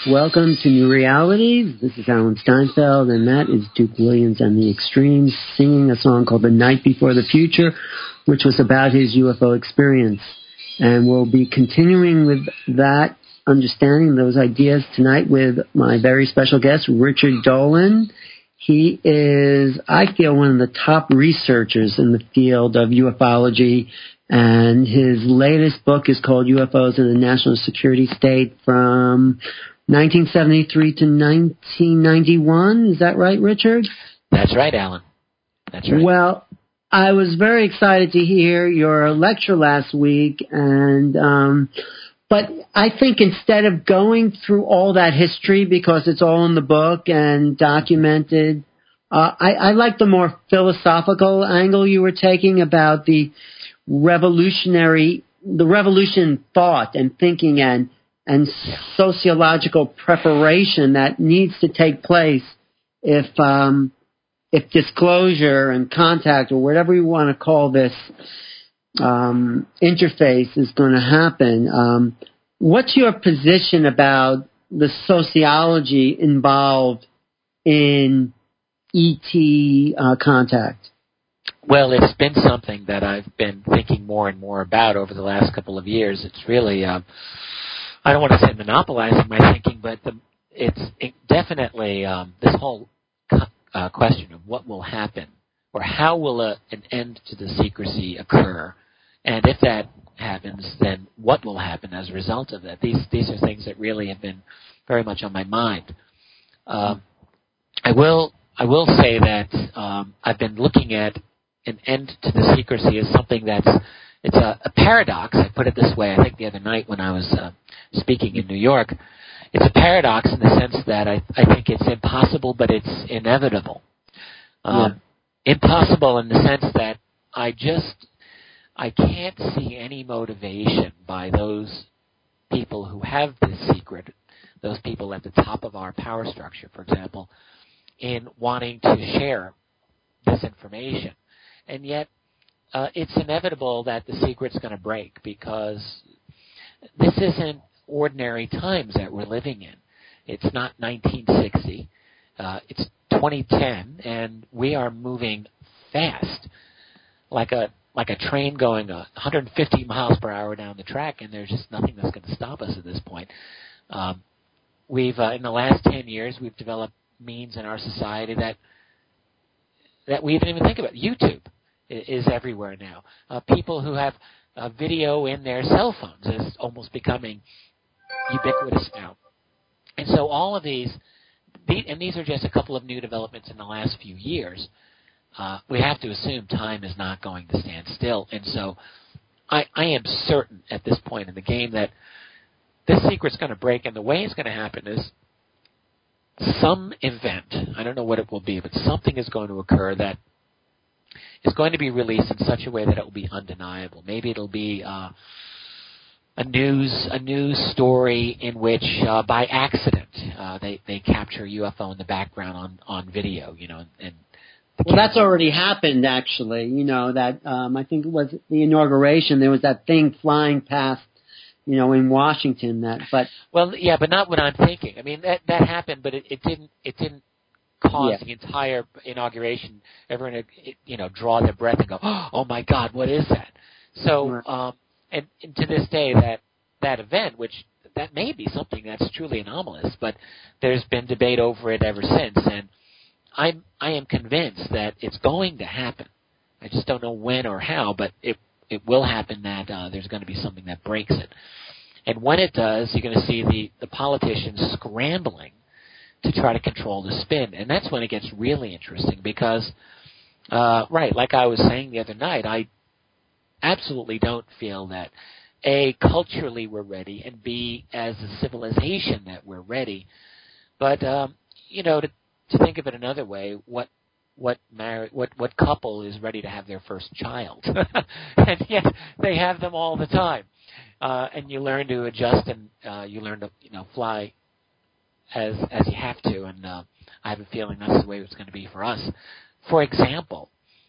Welcome to New Realities. This is Alan Steinfeld, and that is Duke Williams and the Extremes singing a song called The Night Before the Future, which was about his UFO experience. And we'll be continuing with that understanding, those ideas tonight with my very special guest, Richard Dolan. He is, I feel, one of the top researchers in the field of ufology, and his latest book is called UFOs in the National Security State from 1973 to 1991. Is that right, Richard? That's right, Alan. That's right. Well, I was very excited to hear your lecture last week, and but I think instead of going through all that history, because it's all in the book and documented, I like the more philosophical angle you were taking about the revolution thought and thinking and sociological preparation that needs to take place if disclosure and contact, or whatever you want to call this interface, is going to happen. What's your position about the sociology involved in ET contact? Well, it's been something that I've been thinking more and more about over the last couple of years. It's really, I don't want to say monopolizing my thinking, but it's definitely this whole question of what will happen, or how will an end to the secrecy occur, and if that happens, then what will happen as a result of that? These are things that really have been very much on my mind. I will say that I've been looking at an end to the secrecy as something it's a paradox. I put it this way, I think the other night when I was speaking in New York. It's a paradox in the sense that I think it's impossible, but it's inevitable. Impossible in the sense that I can't see any motivation by those people who have this secret, those people at the top of our power structure, for example, in wanting to share this information. And yet, it's inevitable that the secret's going to break, because this isn't ordinary times that we're living in. It's not 1960. It's 2010, and we are moving fast, like a train going 150 miles per hour down the track, and there's just nothing that's going to stop us at this point. We've in the last 10 years, we've developed means in our society that we didn't even think about. YouTube is everywhere now. People who have video in their cell phones is almost becoming ubiquitous now. And so all of these are just a couple of new developments in the last few years. We have to assume time is not going to stand still. And so I am certain at this point in the game that this secret's going to break, and the way it's going to happen is some event, I don't know what it will be, but something is going to occur that is going to be released in such a way that it will be undeniable. Maybe it'll be a news story in which by accident they capture a UFO in the background on video, and well, that's already happened, actually. That I think it was the inauguration. There was that thing flying past, in Washington. But not what I'm thinking. I mean, that happened, but it didn't cause the entire inauguration everyone to draw their breath and go, oh my God, what is that? So and to this day, that event, which that may be something that's truly anomalous, but there's been debate over it ever since, and I am convinced that it's going to happen. I just don't know when or how, but it will happen, that there's going to be something that breaks it. And when it does, you're going to see the politicians scrambling to try to control the spin. And that's when it gets really interesting, because, like I was saying the other night, I absolutely don't feel that, A, culturally we're ready, and B, as a civilization that we're ready. But, to think of it another way, what couple is ready to have their first child? And yet they have them all the time. And you learn to adjust, and you learn to fly as you have to. And I have a feeling that's the way it's going to be for us. For example,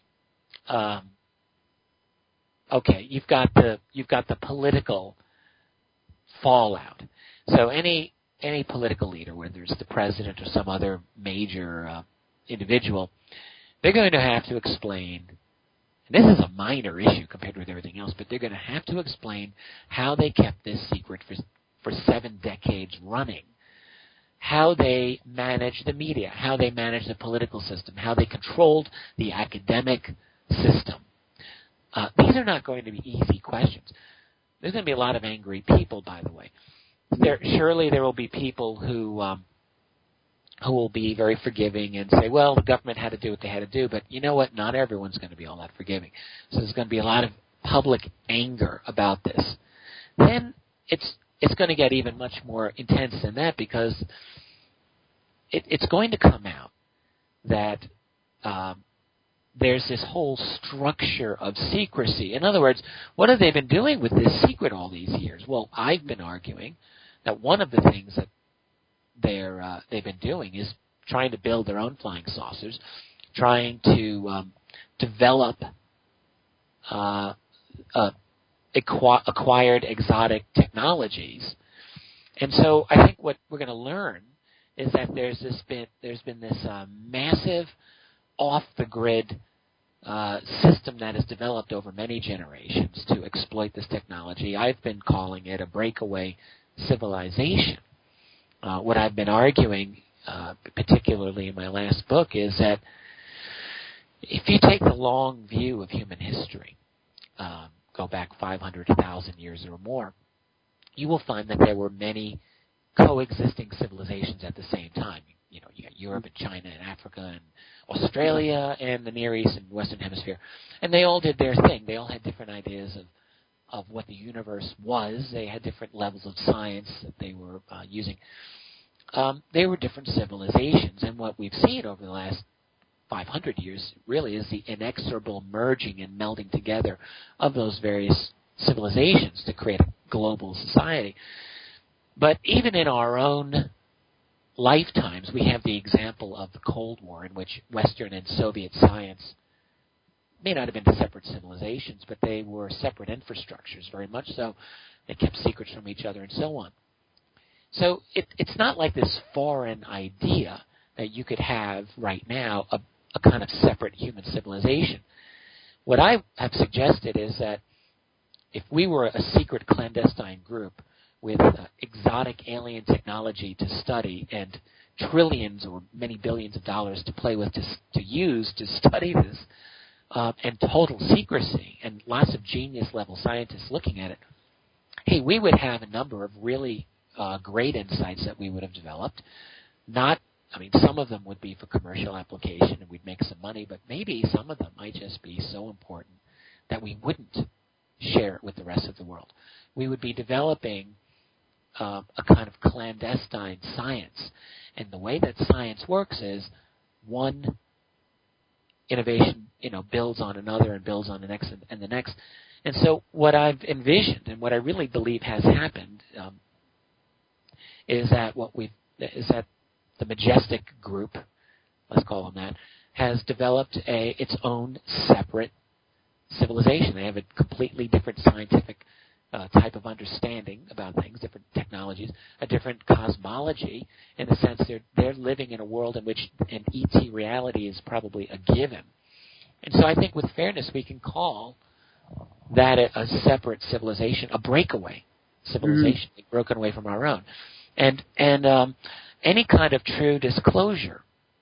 you've got the political fallout. So any any political leader, whether it's the president or some other major individual, they're going to have to explain, and this is a minor issue compared with everything else, but they're going to have to explain how they kept this secret for 7 decades running, how they managed the media, how they managed the political system, how they controlled the academic system. These are not going to be easy questions. There's going to be a lot of angry people, by the way. Surely there will be people who will be very forgiving and say, well, the government had to do what they had to do, but you know what? Not everyone's going to be all that forgiving. So there's going to be a lot of public anger about this. Then it's going to get even much more intense than that, because it's going to come out that there's this whole structure of secrecy. In other words, what have they been doing with this secret all these years? Well, I've been arguing that one of the things that they've been doing is trying to build their own flying saucers, trying to develop acquired exotic technologies. And so I think what we're going to learn is that there's been this massive off-the-grid system that has developed over many generations to exploit this technology. I've been calling it a breakaway civilization. What I've been arguing, particularly in my last book, is that if you take the long view of human history, go back 500,000 years or more, you will find that there were many coexisting civilizations at the same time. You know, you got Europe and China and Africa and Australia and the Near East and Western Hemisphere, and they all did their thing. They all had different ideas of what the universe was. They had different levels of science that they were using. They were different civilizations, and what we've seen over the last 500 years really is the inexorable merging and melding together of those various civilizations to create a global society. But even in our own lifetimes, we have the example of the Cold War, in which Western and Soviet science may not have been separate civilizations, but they were separate infrastructures, very much so. They kept secrets from each other and so on. So it's not like this foreign idea that you could have right now a kind of separate human civilization. What I have suggested is that if we were a secret clandestine group with exotic alien technology to study and trillions or many billions of dollars to play with, to use to study this, and total secrecy and lots of genius-level scientists looking at it, hey, we would have a number of really great insights that we would have developed. Some of them would be for commercial application and we'd make some money, but maybe some of them might just be so important that we wouldn't share it with the rest of the world. We would be developing a kind of clandestine science. And the way that science works is one innovation, builds on another and builds on the next and the next. And so what I've envisioned and what I really believe has happened is that the Majestic Group, let's call them that, has developed its own separate civilization. They have a completely different scientific type of understanding about things, different technologies, a different cosmology, in the sense they're living in a world in which an ET reality is probably a given. And so I think with fairness we can call that a separate civilization, a breakaway civilization, broken away from our own. And any kind of true disclosure,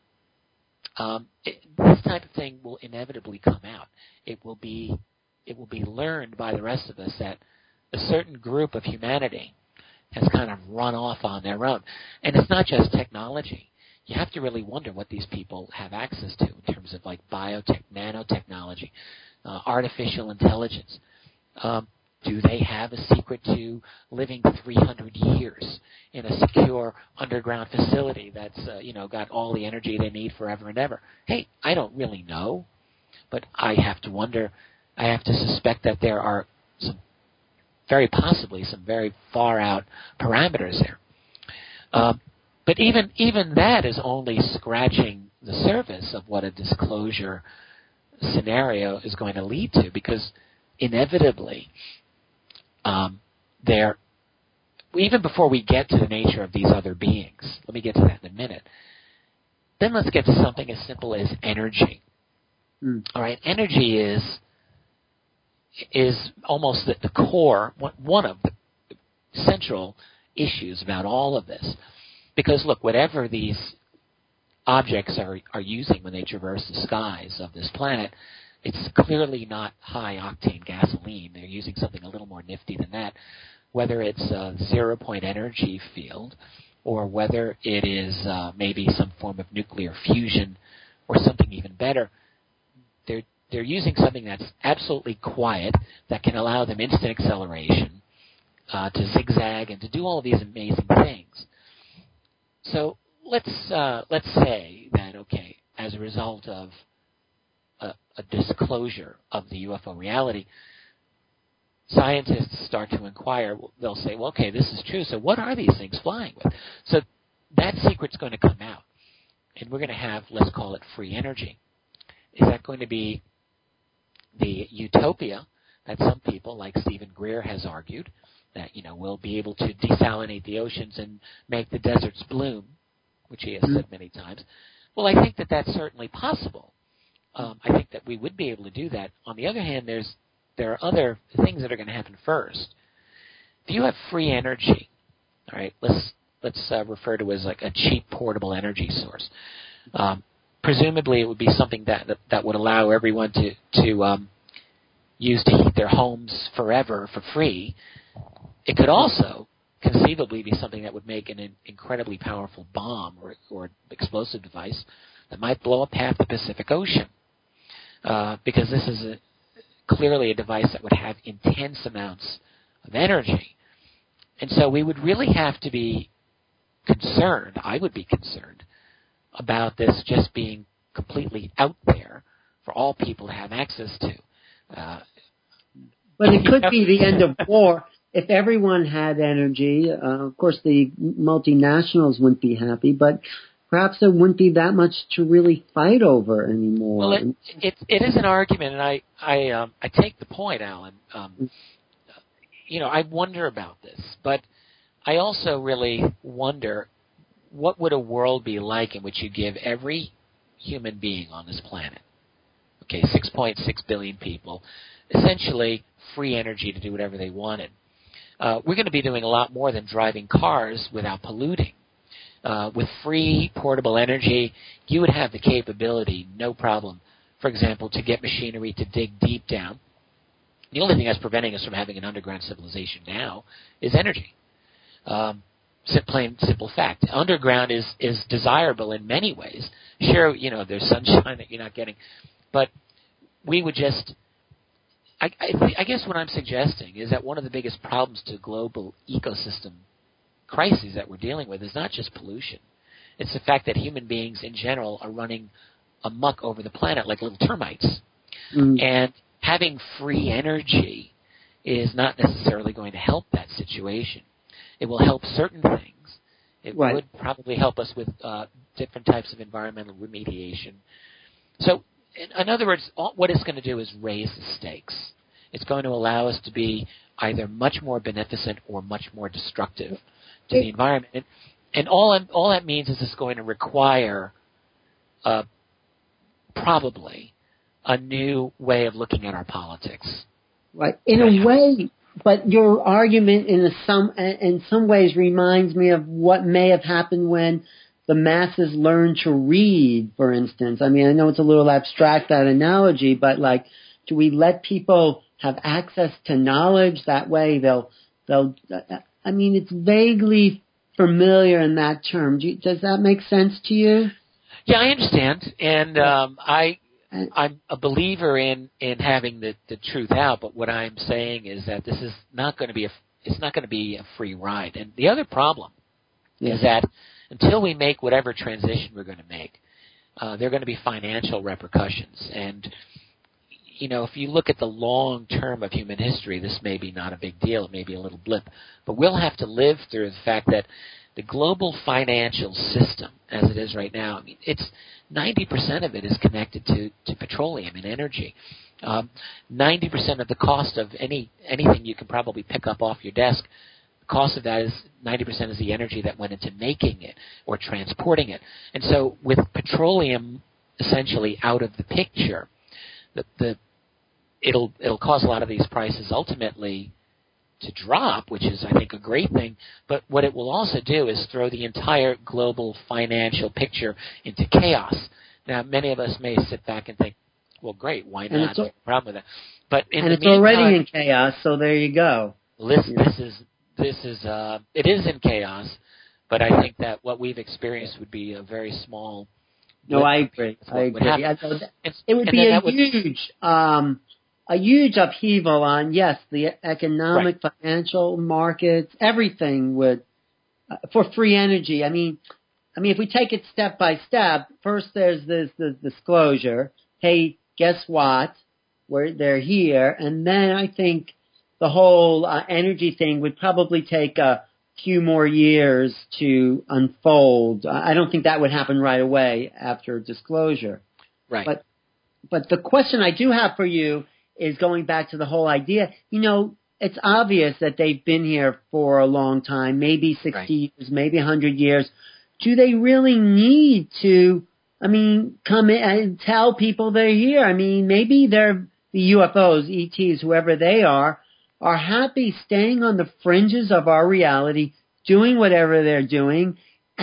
this type of thing will inevitably come out. It will be learned by the rest of us that a certain group of humanity has kind of run off on their own. And it's not just technology. You have to really wonder what these people have access to in terms of like biotech, nanotechnology, artificial intelligence. Do they have a secret to living 300 years in a secure underground facility that's got all the energy they need forever and ever? Hey, I don't really know, but I have to wonder. I have to suspect that there are very possibly some very far out parameters there. But even that is only scratching the surface of what a disclosure scenario is going to lead to, because inevitably even before we get to the nature of these other beings, let me get to that in a minute. Then let's get to something as simple as energy. All right, energy is almost the core, one of the central issues about all of this. Because look, whatever these objects are using when they traverse the skies of this planet, it's clearly not high-octane gasoline. They're using something a little more nifty than that, whether it's a zero-point energy field or whether it is maybe some form of nuclear fusion or something even better. They're using something that's absolutely quiet that can allow them instant acceleration, to zigzag and to do all of these amazing things. So let's say that, okay, as a result of a disclosure of the UFO reality, scientists start to inquire. They'll say, well, okay, this is true, so what are these things flying with? So that secret's going to come out, and we're going to have, let's call it, free energy. Is that going to be the utopia that some people, like Stephen Greer, has argued, that, we'll be able to desalinate the oceans and make the deserts bloom, which he has said many times? Well, I think that that's certainly possible. I think that we would be able to do that. On the other hand, there are other things that are going to happen first. If you have free energy, all right, let's refer to it as like a cheap portable energy source. Presumably, it would be something that would allow everyone to use to heat their homes forever for free. It could also conceivably be something that would make an incredibly powerful bomb or explosive device that might blow up half the Pacific Ocean, because this is clearly a device that would have intense amounts of energy. And so we would really have to be concerned, I would be concerned, about this just being completely out there for all people to have access to. But it could be the end of war. If everyone had energy, of course the multinationals wouldn't be happy, but perhaps there wouldn't be that much to really fight over anymore. Well, it is an argument, and I take the point, Alan. I wonder about this, but I also really wonder, what would a world be like in which you give every human being on this planet, okay, 6.6 billion people, essentially free energy to do whatever they wanted? We're going to be doing a lot more than driving cars without polluting. With free portable energy, you would have the capability, no problem, for example, to get machinery to dig deep down. The only thing that's preventing us from having an underground civilization now is energy. Plain simple fact. Underground is desirable in many ways. Sure, there's sunshine that you're not getting, but we would just... I guess what I'm suggesting is that one of the biggest problems to global ecosystem crises that we're dealing with is not just pollution. It's the fact that human beings in general are running amok over the planet like little termites. And having free energy is not necessarily going to help that situation. It will help certain things. It would probably help us with different types of environmental remediation. So, in other words, what it's going to do is raise the stakes. It's going to allow us to be either much more beneficent or much more destructive to the environment. And all that means is it's going to require probably a new way of looking at our politics. Right. In a way, but your argument in some ways reminds me of what may have happened when the masses learn to read, for instance. I mean, I know it's a little abstract, that analogy, but like, do we let people have access to knowledge? That way they'll I mean, it's vaguely familiar in that term. Does that make sense to you? Yeah, I understand. And I'm a believer in having the truth out, but what I'm saying is that this is not going to be a free ride. And the other problem is that until we make whatever transition we're going to make, there are going to be financial repercussions. And, if you look at the long term of human history, this may be not a big deal. It may be a little blip. But we'll have to live through the fact that the global financial system, as it is right now, I mean, it's 90% of it is connected to petroleum and energy. 90% of the cost of anything you can probably pick up off your desk The cost of that is 90% is the energy that went into making it or transporting it. And so with petroleum essentially out of the picture, it'll cause a lot of these prices ultimately to drop, which is, I think, a great thing. But what it will also do is throw the entire global financial picture into chaos. Now, many of us may sit back and think, well, great, why not? No problem with that. But in and it's meantime, already in chaos, so there you go. It is in chaos, but I think that what we've experienced would be a very small. No, I agree. It would be a huge upheaval on, yes, the economic, financial markets, everything would, for free energy. I mean, if we take it step by step, first there's the disclosure. Hey, guess what? They're here. And then I think the whole energy thing would probably take a few more years to unfold. I don't think that would happen right away after disclosure. Right. But the question I do have for you is going back to the whole idea. You know, it's obvious that they've been here for a long time, maybe 60 years, maybe 100 years. Do they really need to, come in and tell people they're here? I mean, maybe they're the UFOs, ETs, whoever they are happy staying on the fringes of our reality, doing whatever they're doing,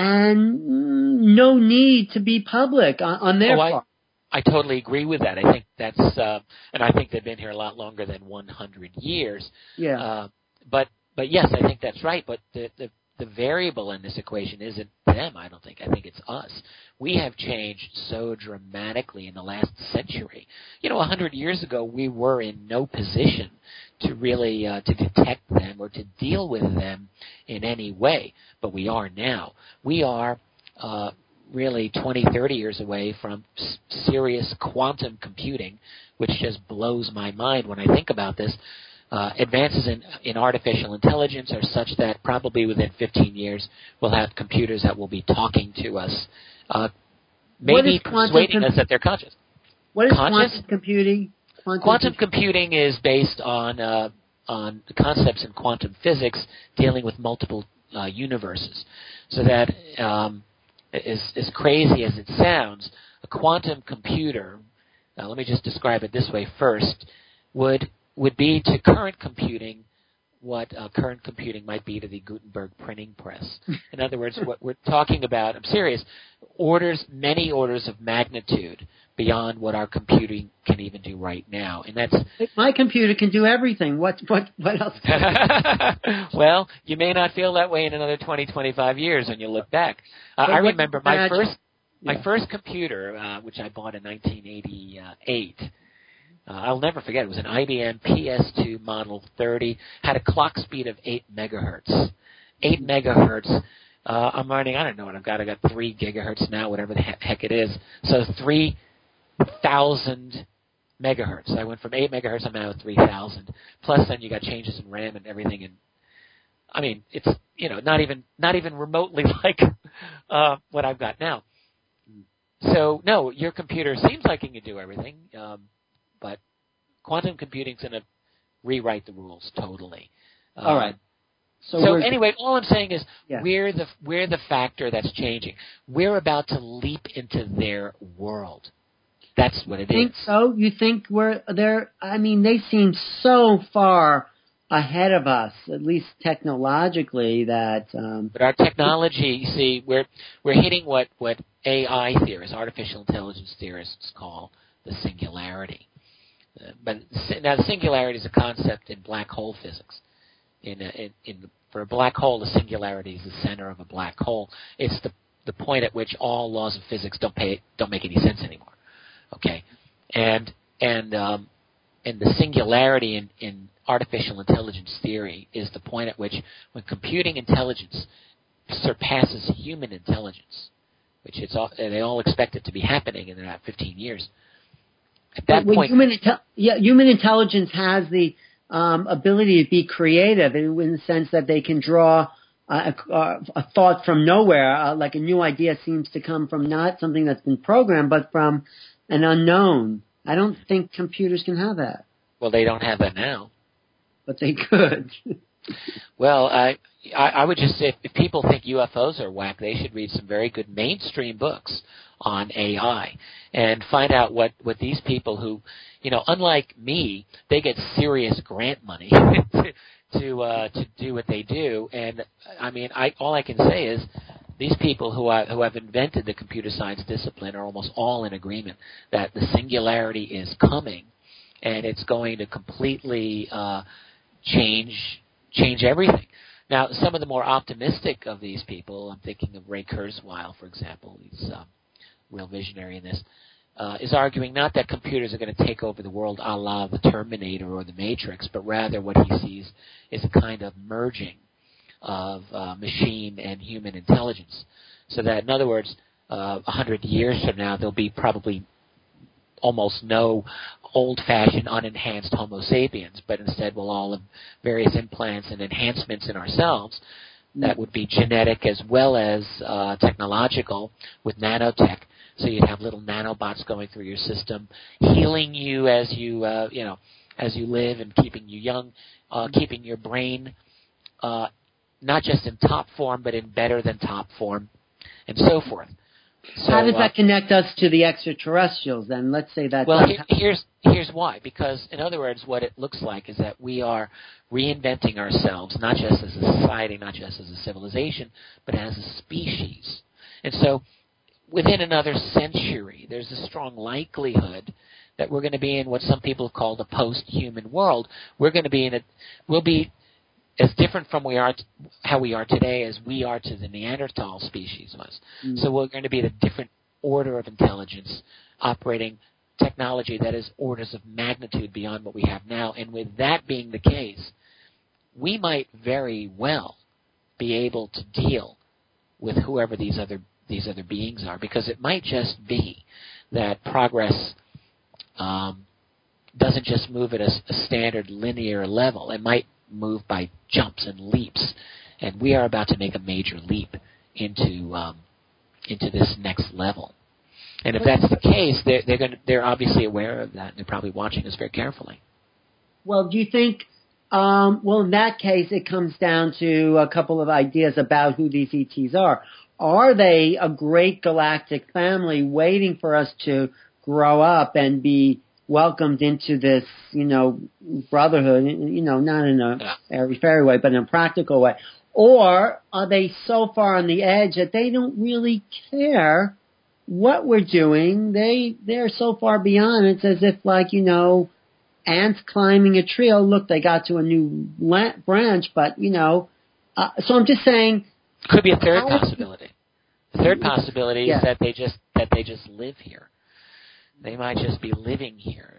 and no need to be public on their part. I totally agree with that. I think that's, and I think they've been here a lot longer than 100 years. Yeah. But yes, I think that's right. But the variable in this equation isn't them, I don't think. I think it's us. We have changed so dramatically in the last century. 100 years ago, we were in no position to really to detect them or to deal with them in any way. But we are now. We are really 20, 30 years away from serious quantum computing, which just blows my mind when I think about this. Advances in artificial intelligence are such that probably within 15 years we'll have computers that will be talking to us, maybe persuading us that they're conscious. What is quantum computing? Quantum computing is based on concepts in quantum physics dealing with multiple universes. So that, as crazy as it sounds, a quantum computer, let me just describe it this way first, would be to current computing what current computing might be to the Gutenberg printing press. In other words, what we're talking about, I'm serious, many orders of magnitude beyond what our computing can even do right now. And that's my computer can do everything. What else? Well, you may not feel that way in another 20, 25 years when you look back. I remember my first computer, which I bought in 1988. I'll never forget. It was an IBM PS2 Model 30. Had a clock speed of 8 megahertz. 8 megahertz. I'm running, I don't know what I've got. I got 3 gigahertz now, whatever the heck it is. So 3,000 megahertz. I went from 8 megahertz, I'm now at 3,000. Plus then you got changes in RAM and everything. And I mean, it's, not even remotely like what I've got now. So, no, your computer seems like it can do everything. But quantum computing's going to rewrite the rules totally. All right. So anyway, all I'm saying is we're the factor that's changing. We're about to leap into their world. That's what it is. Think so? You think we're there? I mean, they seem so far ahead of us, at least technologically. That. But our technology, you see, we're hitting what AI theorists, artificial intelligence theorists, call the singularity. But now the singularity is a concept in black hole physics. For a black hole, the singularity is the center of a black hole. It's the point at which all laws of physics don't make any sense anymore. Okay, and the singularity in artificial intelligence theory is the point at which when computing intelligence surpasses human intelligence, which they all expect it to be happening in about 15 years. At that point, human intelligence has the ability to be creative in the sense that they can draw a thought from nowhere, like a new idea seems to come from not something that's been programmed, but from an unknown. I don't think computers can have that. Well, they don't have that now. But they could. Well, I would just say if people think UFOs are whack, they should read some very good mainstream books on AI and find out what these people who, unlike me, they get serious grant money to do what they do. And I mean, all I can say is these people who have invented the computer science discipline are almost all in agreement that the singularity is coming, and it's going to completely change everything. Now, some of the more optimistic of these people, I'm thinking of Ray Kurzweil, for example, he's a real visionary in this, is arguing not that computers are going to take over the world a la the Terminator or the Matrix, but rather what he sees is a kind of merging of machine and human intelligence. So that, in other words, 100 years from now, there'll be probably almost no old-fashioned, unenhanced Homo sapiens, but instead we'll all have various implants and enhancements in ourselves that would be genetic as well as technological with nanotech. So you'd have little nanobots going through your system, healing you as you as you live and keeping you young, keeping your brain not just in top form but in better than top form, and so forth. So, how does that connect us to the extraterrestrials then? Let's say that. Well, here's why. Because, in other words, what it looks like is that we are reinventing ourselves, not just as a society, not just as a civilization, but as a species. And so, within another century, there's a strong likelihood that we're going to be in what some people have called a post-human world. We'll be as different from how we are today as we are to the Neanderthal species was. Mm-hmm. So we're going to be at a different order of intelligence, operating technology that is orders of magnitude beyond what we have now. And with that being the case, we might very well be able to deal with whoever these other beings are, because it might just be that progress doesn't just move at a standard linear level. It might move by jumps and leaps, and we are about to make a major leap into this next level. And if that's the case, they're obviously aware of that, and they're probably watching us very carefully. Well, do you think? Well, in that case, it comes down to a couple of ideas about who these ETs are. Are they a great galactic family waiting for us to grow up and be welcomed into this, brotherhood, not in a airy-fairy way, but in a practical way? Or are they so far on the edge that they don't really care what we're doing? They're so far beyond. It's as if, ants climbing a tree. Oh, look, they got to a new branch, but, so I'm just saying. Could be a third possibility. The third possibility is that they just live here. They might just be living here.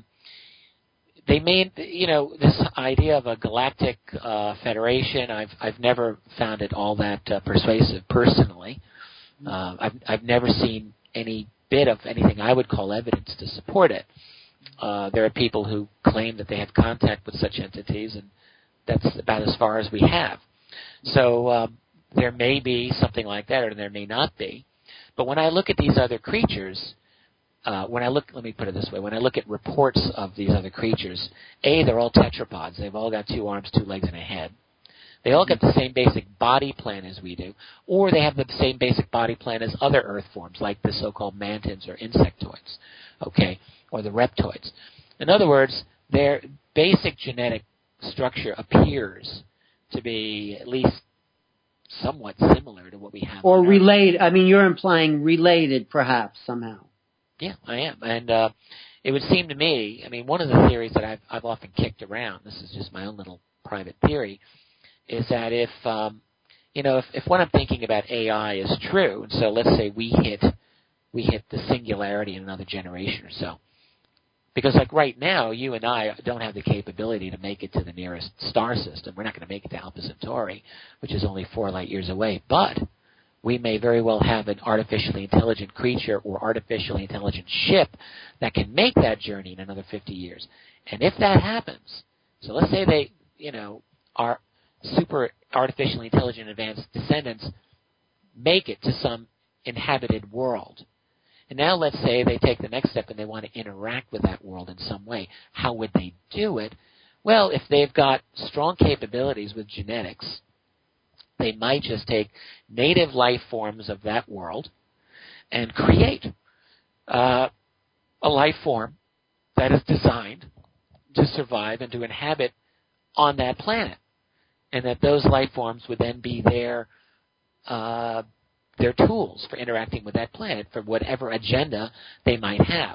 They made, this idea of a galactic federation. I've never found it all that persuasive personally. I've never seen any bit of anything I would call evidence to support it. There are people who claim that they have contact with such entities, and that's about as far as we have. So there may be something like that, or there may not be. But when I look at these other creatures, let me put it this way. When I look at reports of these other creatures, they're all tetrapods. They've all got 2 arms, 2 legs, and a head. They all get the same basic body plan as we do, or they have the same basic body plan as other earth forms, like the so-called mantids or insectoids, or the reptoids. In other words, their basic genetic structure appears to be at least somewhat similar to what we have. Or related. I mean, you're implying related, perhaps, somehow. Yeah, I am. And it would seem to me, one of the theories that I've often kicked around, this is just my own little private theory, is that if what I'm thinking about AI is true, and so let's say we hit the singularity in another generation or so, because like right now, you and I don't have the capability to make it to the nearest star system. We're not going to make it to Alpha Centauri, which is only 4 light years away, but we may very well have an artificially intelligent creature or artificially intelligent ship that can make that journey in another 50 years. And if that happens, so let's say they, our super artificially intelligent advanced descendants make it to some inhabited world. And now let's say they take the next step and they want to interact with that world in some way. How would they do it? Well, if they've got strong capabilities with genetics, they might just take native life forms of that world and create a life form that is designed to survive and to inhabit on that planet, and that those life forms would then be their tools for interacting with that planet for whatever agenda they might have.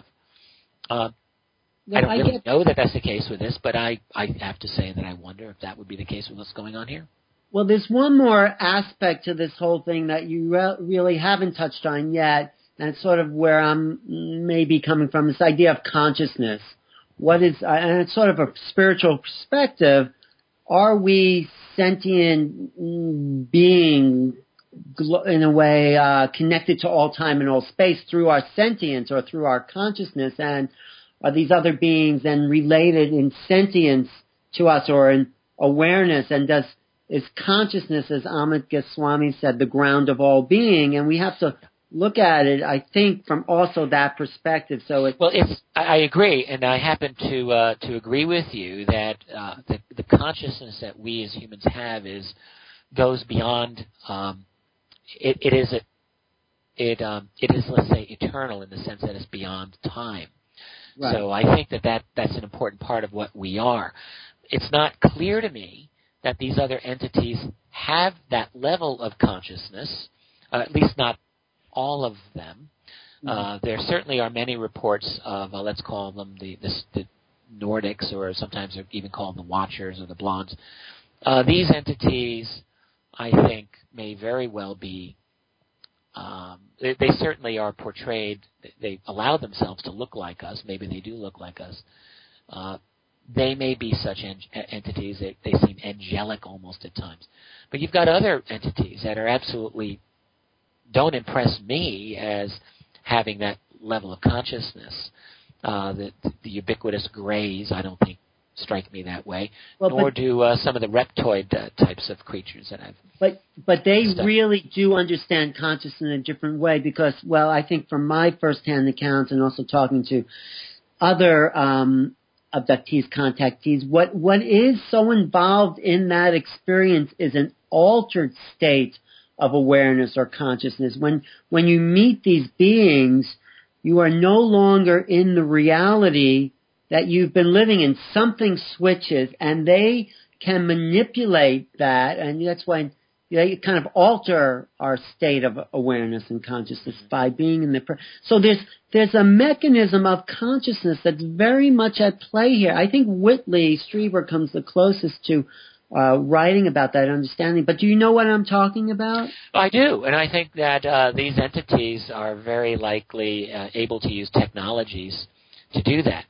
I don't really know that that's the case with this, but I have to say that I wonder if that would be the case with what's going on here. Well, there's one more aspect to this whole thing that you really haven't touched on yet, and it's sort of where I'm maybe coming from, this idea of consciousness. What is, and it's sort of a spiritual perspective, are we sentient beings in a way connected to all time and all space through our sentience or through our consciousness, and are these other beings then related in sentience to us or in awareness, and is consciousness, as Amit Goswami said, the ground of all being, and we have to look at it, I think, from also that perspective. So I agree, and I happen to agree with you that the consciousness that we as humans have goes beyond. It is let's say eternal in the sense that it's beyond time. Right. So I think that's an important part of what we are. It's not clear to me that these other entities have that level of consciousness, at least not all of them. There certainly are many reports of, let's call them the Nordics, or sometimes they're even called the Watchers or the Blondes. These entities, I think, may very well be, they certainly are portrayed, they allow themselves to look like us, maybe they do look like us. They may be such entities, they seem angelic almost at times. But you've got other entities that are absolutely, don't impress me as having that level of consciousness. The ubiquitous grays, I don't think, strike me that way, nor do some of the reptoid types of creatures that I've But they really do understand consciousness in a different way because, well, I think from my firsthand accounts and also talking to other abductees, contactees, what is so involved in that experience is an altered state of awareness or consciousness. When you meet these beings, you are no longer in the reality that you've been living in. Something switches, and they can manipulate that, and that's when they kind of alter our state of awareness and consciousness by being in the so there's a mechanism of consciousness that's very much at play here. I think Whitley Strieber comes the closest to writing about that understanding. But do you know what I'm talking about? I do, and I think that these entities are very likely able to use technologies to do that.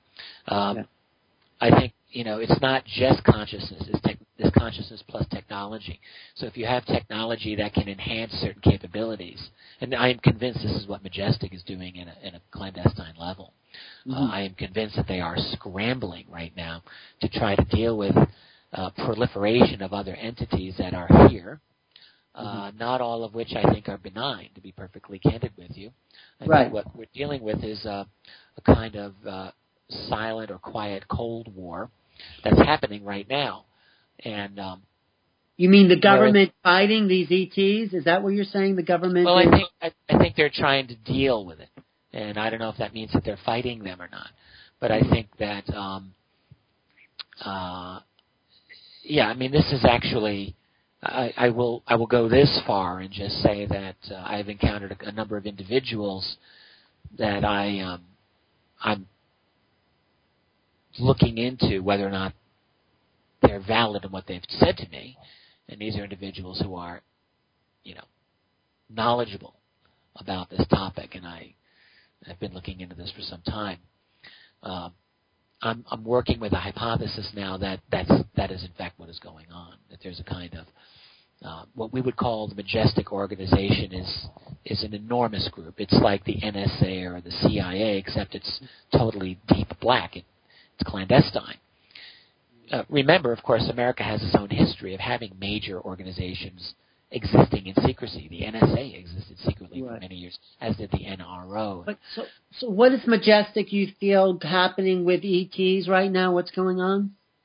I think, it's not just consciousness. It's consciousness plus technology. So if you have technology that can enhance certain capabilities, and I am convinced this is what Majestic is doing in a clandestine level. I am convinced that they are scrambling right now to try to deal with proliferation of other entities that are here, not all of which I think are benign, to be perfectly candid with you. I think what we're dealing with is a kind of silent or quiet Cold War that's happening right now. And you mean the government fighting these ETs? Is that what you're saying? The government? Well, I think they're trying to deal with it, and I don't know if that means that they're fighting them or not. But I think that, this is actually. I will go this far and just say that I've encountered a number of individuals that I'm looking into whether or not they're valid in what they've said to me, and these are individuals who are, knowledgeable about this topic, and I've been looking into this for some time. I'm working with a hypothesis now that is in fact what is going on. That there's a kind of what we would call the Majestic organization is an enormous group. It's like the NSA or the CIA, except it's totally deep black. It's clandestine. Remember, of course, America has its own history of having major organizations existing in secrecy. The NSA existed secretly for many years, as did the NRO. But so what is Majestic, you feel, happening with ETs right now? What's going on?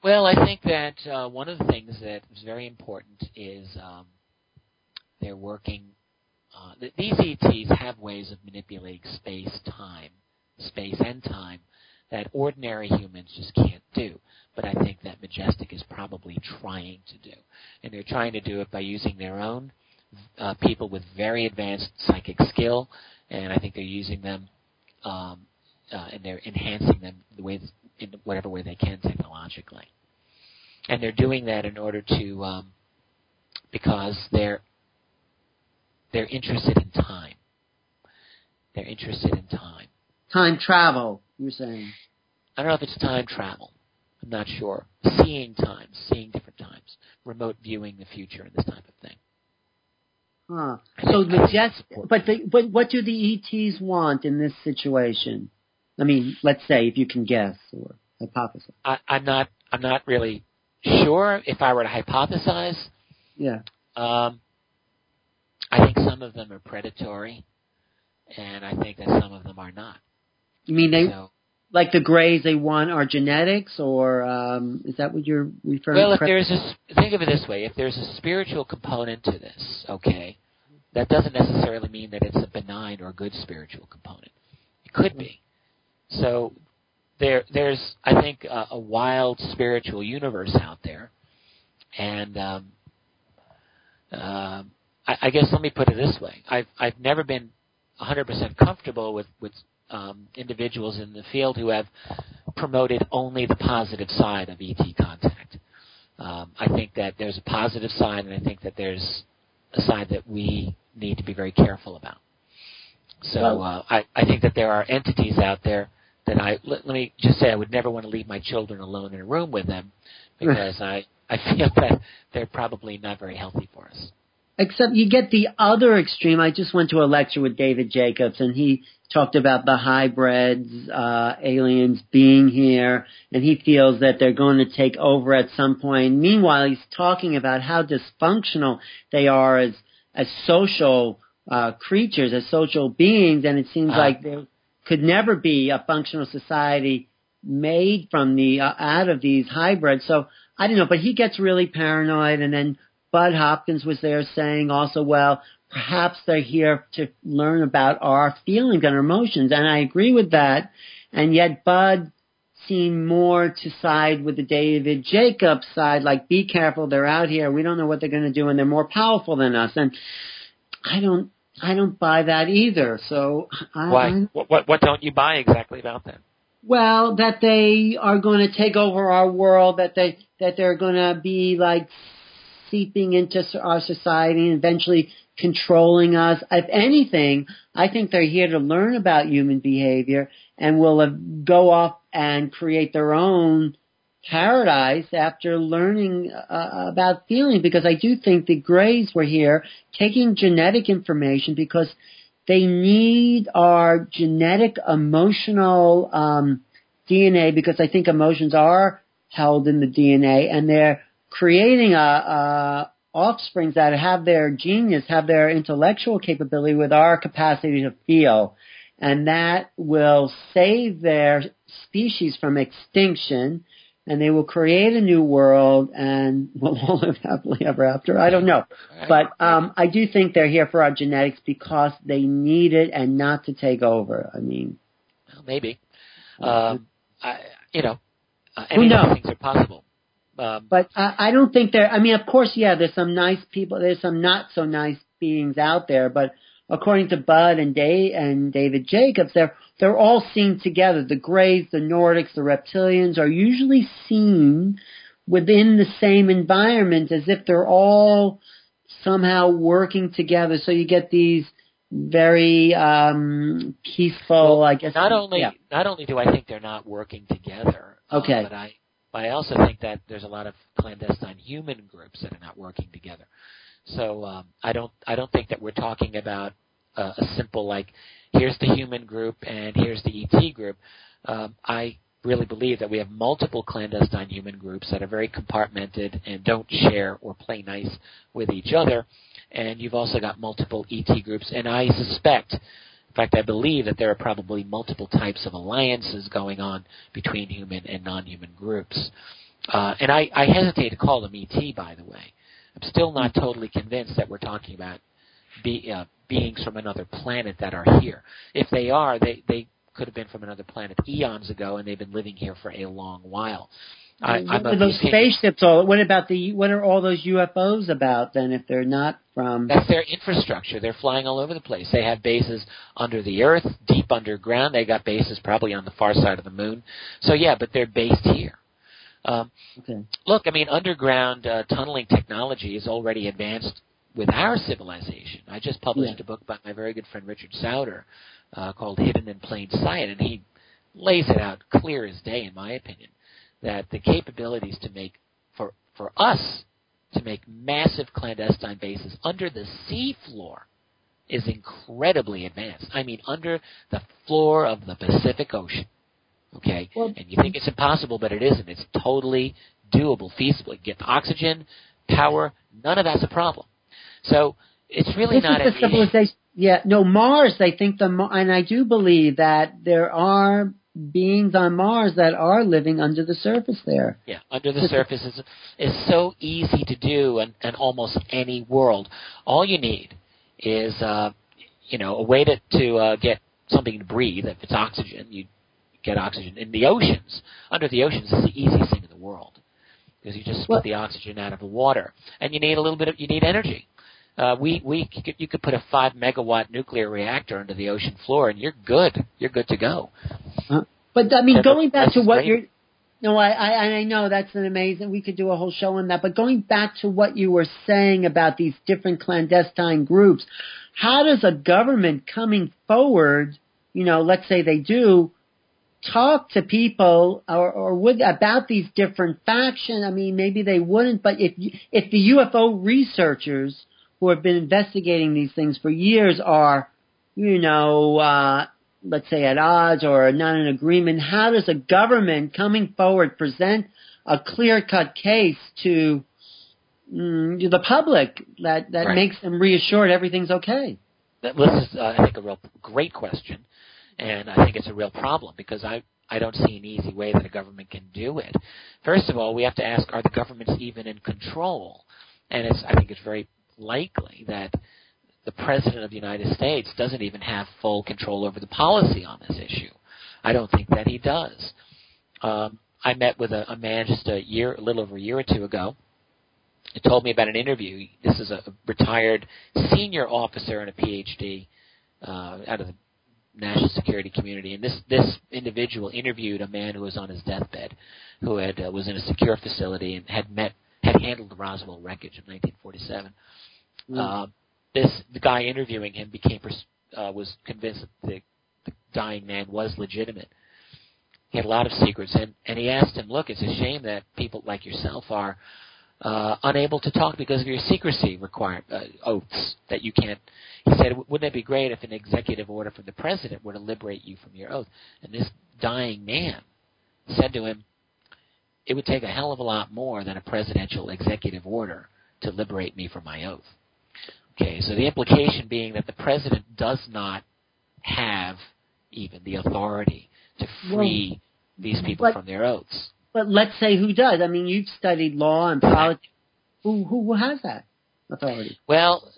Well, I think that one of the things that is very important is they're working. These ETs have ways of manipulating space and time, that ordinary humans just can't do. But I think that Majestic is probably trying to do, and they're trying to do it by using their own people with very advanced psychic skill, and I think they're using them and they're enhancing them in whatever way they can technologically. And they're doing that in order to, because they're interested in time. They're interested in time. Time travel, you're saying? I don't know if it's time travel. I'm not sure. Seeing times, seeing different times, remote viewing the future, and this type of thing. Huh. So but what do the ETs want in this situation? I mean, let's say, if you can guess or hypothesize. I'm not really sure. If I were to hypothesize, yeah, I think some of them are predatory, and I think that some of them are not. You mean like the Greys they want are genetics, or is that what you're referring to? Well, think of it this way: if there's a spiritual component to this, okay, that doesn't necessarily mean that it's a benign or good spiritual component. It could be. So there's, I think, a wild spiritual universe out there, and I guess let me put it this way: I've never been 100% comfortable with individuals in the field who have promoted only the positive side of ET contact. I think that there's a positive side, and I think that there's a side that we need to be very careful about. So I think that there are entities out there that let me just say I would never want to leave my children alone in a room with them, because I feel that they're probably not very healthy for us. Except you get the other extreme. I just went to a lecture with David Jacobs, and he talked about the hybrids, aliens being here, and he feels that they're going to take over at some point. Meanwhile, he's talking about how dysfunctional they are as social creatures, as social beings, and it seems like there could never be a functional society made from out of these hybrids. So I don't know, but he gets really paranoid, and then Bud Hopkins was there saying also, well, perhaps they're here to learn about our feelings and our emotions, and I agree with that. And yet Bud seemed more to side with the David Jacobs side, like, be careful, they're out here, we don't know what they're going to do, and they're more powerful than us. And I don't buy that either. So why? What don't you buy exactly about that? Well, that they are going to take over our world, that they're going to be like seeping into our society and eventually controlling us. If anything, I think they're here to learn about human behavior and will go off and create their own paradise after learning about feeling, because I do think the Greys were here taking genetic information because they need our genetic emotional DNA, because I think emotions are held in the DNA, and they're creating offsprings that have their genius, have their intellectual capability with our capacity to feel. And that will save their species from extinction, and they will create a new world, and we'll all live happily ever after. I don't know. But I do think they're here for our genetics because they need it and not to take over. I mean, well, maybe. Who knows? Things are possible. But I don't think I mean, of course, yeah, there's some nice people, there's some not so nice beings out there, but according to Bud and David Jacobs, they're all seen together. The Greys, the Nordics, the reptilians are usually seen within the same environment as if they're all somehow working together. So you get these very peaceful, I guess. Not only do I think they're not working together, okay, but I also think that there's a lot of clandestine human groups that are not working together. So I don't think that we're talking about a simple, like, here's the human group and here's the ET group. I really believe that we have multiple clandestine human groups that are very compartmented and don't share or play nice with each other. And you've also got multiple ET groups. And I suspect, in fact, I believe that there are probably multiple types of alliances going on between human and non-human groups. And I hesitate to call them ET, by the way. I'm still not totally convinced that we're talking about beings from another planet that are here. If they are, they could have been from another planet eons ago, and they've been living here for a long while. What are those spaceships? What are all those UFOs about then? If they're not from, that's their infrastructure. They're flying all over the place. They have bases under the earth, deep underground. They got bases probably on the far side of the moon. So yeah, but they're based here. Okay. Look, I mean, underground tunneling technology is already advanced with our civilization. I just published a book by my very good friend Richard Sauter called Hidden in Plain Sight, and he lays it out clear as day, in my opinion, that the capabilities to make, for us, to make massive clandestine bases under the sea floor is incredibly advanced. I mean, under the floor of the Pacific Ocean. Okay? Well, and you think it's impossible, but it isn't. It's totally doable, feasible. You get oxygen, power, none of that's a problem. So it's really not an civilization. Yeah, no, Mars, they think and I do believe that there are beings on Mars that are living under the surface there. Yeah, under the surface is so easy to do in almost any world. All you need is a way to get something to breathe. If it's oxygen, you get oxygen in the oceans. Under the oceans is the easiest thing in the world because you just split the oxygen out of the water, and you need energy. You could put a 5 megawatt nuclear reactor under the ocean floor, and you're good. You're good to go. But I mean, going back to what you're, no, I know that's an amazing. We could do a whole show on that. But going back to what you were saying about these different clandestine groups, how does a government coming forward, let's say they do, talk to people or would about these different factions? I mean, maybe they wouldn't, but if the UFO researchers who have been investigating these things for years are, let's say at odds or not in agreement, how does a government coming forward present a clear-cut case to the public that right. makes them reassured everything's okay? This is, I think, a real great question, and I think it's a real problem because I don't see an easy way that a government can do it. First of all, we have to ask, are the governments even in control? And I think it's very likely that the President of the United States doesn't even have full control over the policy on this issue. I don't think that he does. I met with a man just a little over a year or two ago. He told me about an interview. This is a retired senior officer and a PhD out of the national security community. And this individual interviewed a man who was on his deathbed, who was in a secure facility and had handled the Roswell wreckage in 1947. The guy interviewing him was convinced that the dying man was legitimate. He had a lot of secrets, and he asked him, look, it's a shame that people like yourself are unable to talk because of your secrecy oaths that you can't. He said, wouldn't it be great if an executive order from the president were to liberate you from your oath? And this dying man said to him, it would take a hell of a lot more than a presidential executive order to liberate me from my oath. Okay, so the implication being that the president does not have even the authority to free these people from their oaths. But let's say who does. I mean, you've studied law and politics. Who has that authority? Well,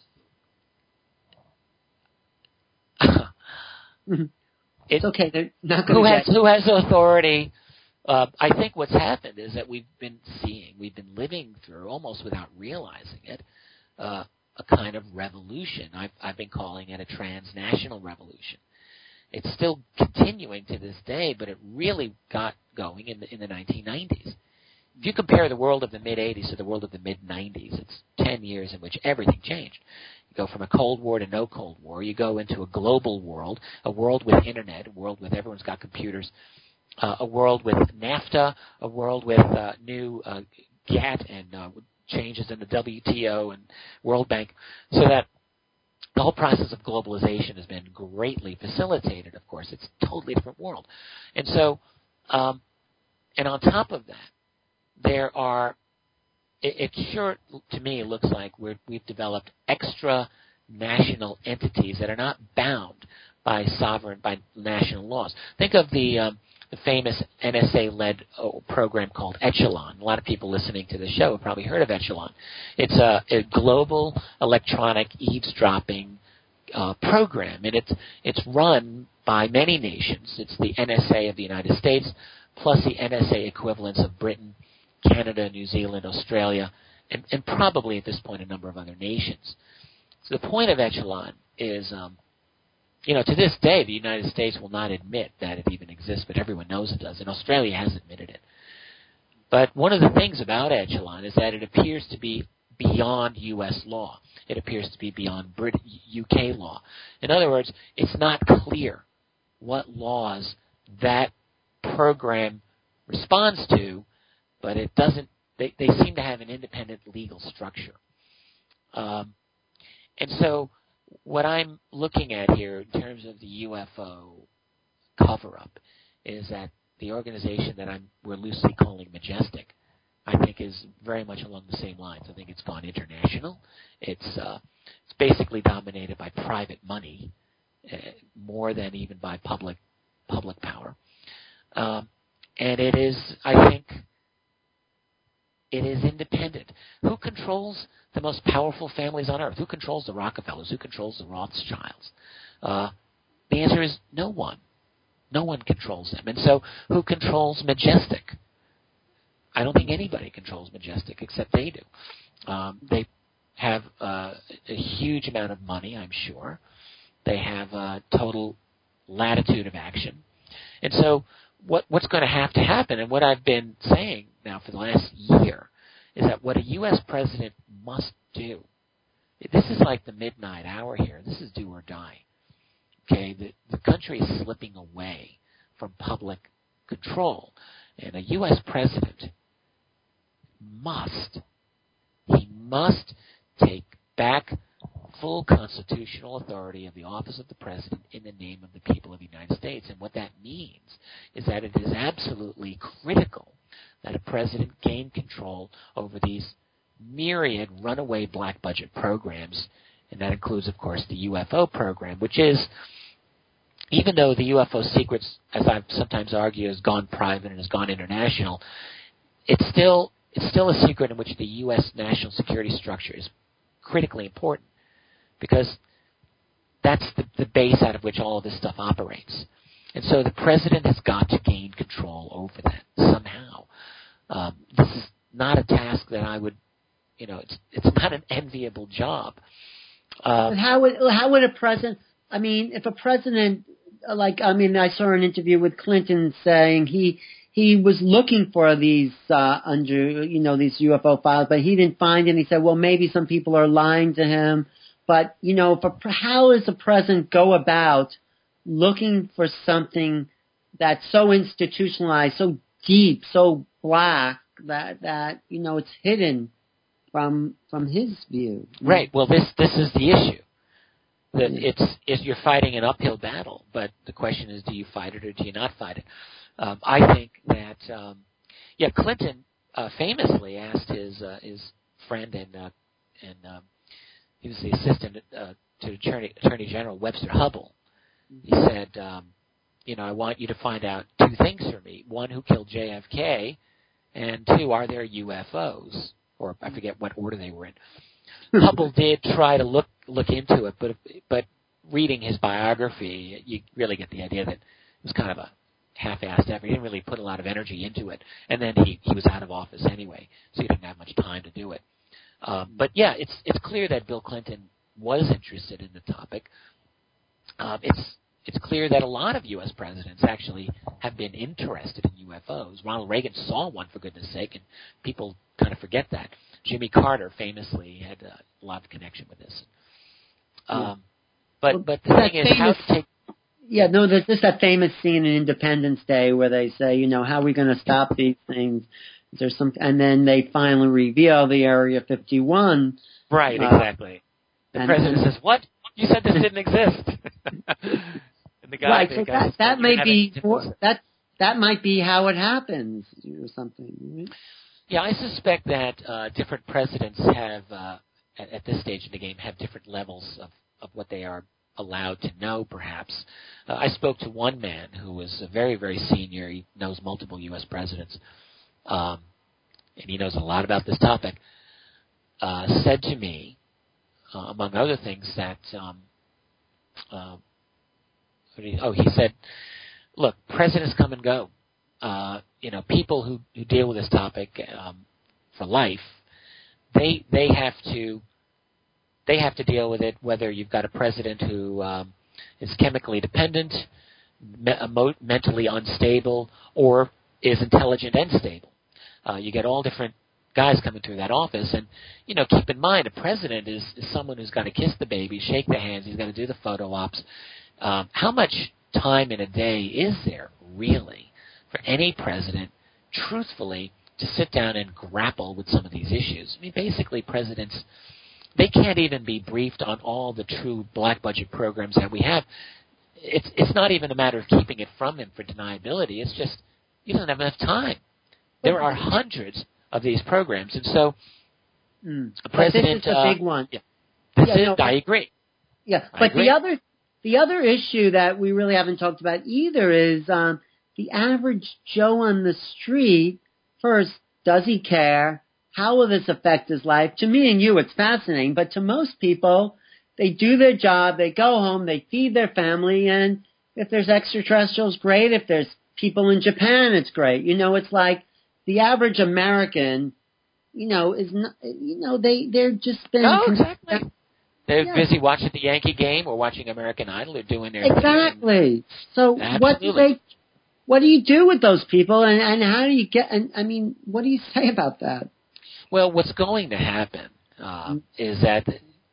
it's okay. They're not going who has authority? I think what's happened is that we've been living through, almost without realizing it, a kind of revolution. I've been calling it a transnational revolution. It's still continuing to this day, but it really got going in the 1990s. If you compare the world of the mid-'80s to the world of the mid-'90s, it's 10 years in which everything changed. You go from a Cold War to no Cold War. You go into a global world, a world with internet, a world with everyone's got computers, a world with NAFTA, a world with new GATT and changes in the WTO and World Bank, so that the whole process of globalization has been greatly facilitated. Of course, it's a totally different world. And so, and on top of that, it sure, to me, looks like we've developed extra national entities that are not bound by national laws. Think of the the famous NSA-led program called Echelon. A lot of people listening to the show have probably heard of Echelon. It's a global electronic eavesdropping program, and it's run by many nations. It's the NSA of the United States, plus the NSA equivalents of Britain, Canada, New Zealand, Australia, and probably at this point a number of other nations. So the point of Echelon is, to this day, the United States will not admit that it even exists, but everyone knows it does, and Australia has admitted it. But one of the things about Echelon is that it appears to be beyond U.S. law. It appears to be beyond UK law. In other words, it's not clear what laws that program responds to, but it doesn't. They seem to have an independent legal structure. And so what I'm looking at here in terms of the UFO cover-up is that the organization that we're loosely calling Majestic, I think, is very much along the same lines. I think it's gone international. It's basically dominated by private money more than even by public power. And it is, I think, it is independent. Who controls the most powerful families on earth? Who controls the Rockefellers? Who controls the Rothschilds? The answer is no one. No one controls them. And so who controls Majestic? I don't think anybody controls Majestic except they do. They have a huge amount of money, I'm sure. They have a total latitude of action. And so what's going to have to happen, and what I've been saying now for the last year, is that what a U.S. president must do, this is like the midnight hour here. This is do or die. Okay, the country is slipping away from public control. And a U.S. president must take back full constitutional authority of the office of the president in the name of the people of the United States. And what that means is that it is absolutely critical that a president gain control over these myriad runaway black budget programs, and that includes, of course, the UFO program, which is, even though the UFO secrets, as I've sometimes argued, has gone private and has gone international, it's still a secret in which the U.S. national security structure is critically important, because that's the base out of which all of this stuff operates. And so the president has got to gain control over that somehow. This is not a task that I would, it's not an enviable job. But how would a president, if a president, I saw an interview with Clinton saying he was looking for these these UFO files, but he didn't find it. He said, well, maybe some people are lying to him. But, how does the president go about looking for something that's so institutionalized, so deep, so black, that it's hidden from his view? Right. Well, this is the issue. That you're fighting an uphill battle, but the question is, do you fight it or do you not fight it? I think that, Clinton famously asked his friend and he was the assistant to Attorney General Webster Hubbell. He said, I want you to find out two things for me. One, who killed JFK, and two, are there UFOs? Or I forget what order they were in. Hubbell did try to look into it, but reading his biography, you really get the idea that it was kind of a half-assed effort. He didn't really put a lot of energy into it. And then he was out of office anyway, so he didn't have much time to do it. But it's clear that Bill Clinton was interested in the topic. It's clear that a lot of U.S. presidents actually have been interested in UFOs. Ronald Reagan saw one, for goodness sake, and people kind of forget that. Jimmy Carter famously had a lot of connection with this. But the thing is, how to take... Yeah, no, there's just that famous scene in Independence Day where they say, how are we going to stop these things? There's and then they finally reveal the Area 51. Right, exactly. The president says, "What? You said this didn't exist." And the guy, right, so that might be that might be how it happens or something. Right? Yeah, I suspect that different presidents have, at this stage in the game, have different levels of what they are allowed to know, perhaps. I spoke to one man who was very, very senior. He knows multiple U.S. presidents, and he knows a lot about this topic, said to me, among other things, that he said, look, presidents come and go. People who deal with this topic for life, they have to deal with it, whether you've got a president who is chemically dependent, mentally unstable, or is intelligent and stable. You get all different guys coming through that office, and keep in mind, a president is someone who's got to kiss the baby, shake the hands, he's got to do the photo ops. How much time in a day is there really for any president, truthfully, to sit down and grapple with some of these issues? I mean, basically, presidents, they can't even be briefed on all the true black budget programs that we have. It's not even a matter of keeping it from him for deniability. It's just he doesn't have enough time. There are hundreds of these programs, and so a president. This is a big one. Yeah, I agree. Yeah, but the other issue that we really haven't talked about either is the average Joe on the street. First, does he care? How will this affect his life? To me and you, it's fascinating, but to most people, they do their job, they go home, they feed their family, and if there's extraterrestrials, great. If there's people in Japan, it's great. It's like the average American, is not, they're just been... No, exactly. They're busy watching the Yankee game or watching American Idol. They're doing their Exactly. So absolutely. What do you do with those people, and how do you get... And what do you say about that? Well, what's going to happen is that,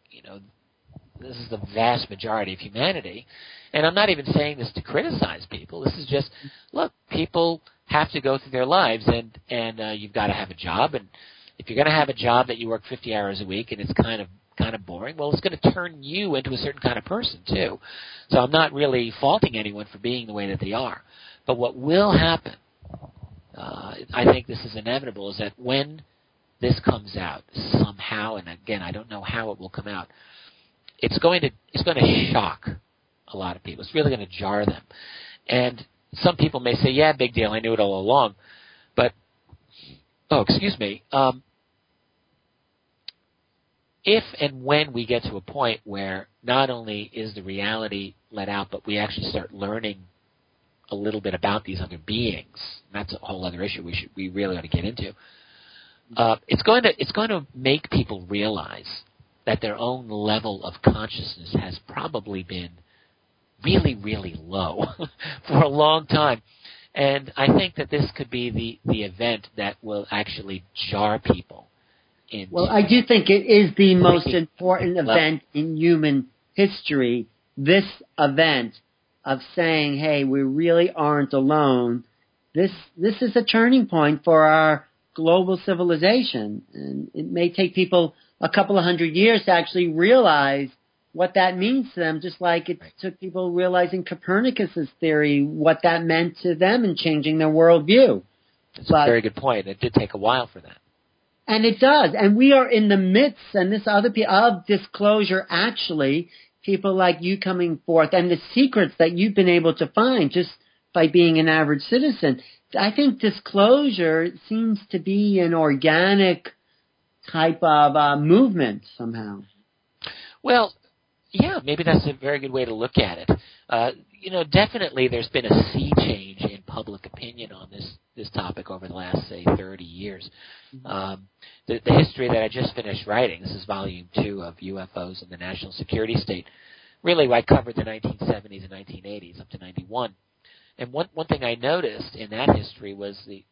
this is the vast majority of humanity, and I'm not even saying this to criticize people. This is just, look, people have to go through their lives, and you've got to have a job, and if you're going to have a job that you work 50 hours a week and it's kind of boring, well, it's going to turn you into a certain kind of person too. So I'm not really faulting anyone for being the way that they are. But what will happen, I think this is inevitable, is that when this comes out somehow, and again, I don't know how it will come out, it's going to shock a lot of people. It's really going to jar them. And some people may say, yeah, big deal, I knew it all along. But, if and when we get to a point where not only is the reality let out, but we actually start learning a little bit about these other beings, and that's a whole other issue we really ought to get into, it's going to make people realize that their own level of consciousness has probably been really, really low for a long time. And I think that this could be the event that will actually jar people. Well, I do think it is the most important event in human history, this event of saying, hey, we really aren't alone. This is a turning point for our global civilization. And it may take people a couple of hundred years to actually realize what that means to them, just like it took people realizing Copernicus's theory, what that meant to them and changing their worldview. That's a very good point. It did take a while for that. And it does. And we are in the midst, and this other of disclosure, actually, people like you coming forth and the secrets that you've been able to find just by being an average citizen. I think disclosure seems to be an organic type of movement somehow. Well, yeah, maybe that's a very good way to look at it. Definitely there's been a sea change in public opinion on this topic over the last, say, 30 years. The history that I just finished writing, this is volume 2 of UFOs and the National Security State. Really, I covered the 1970s and 1980s up to 91. And one thing I noticed in that history was the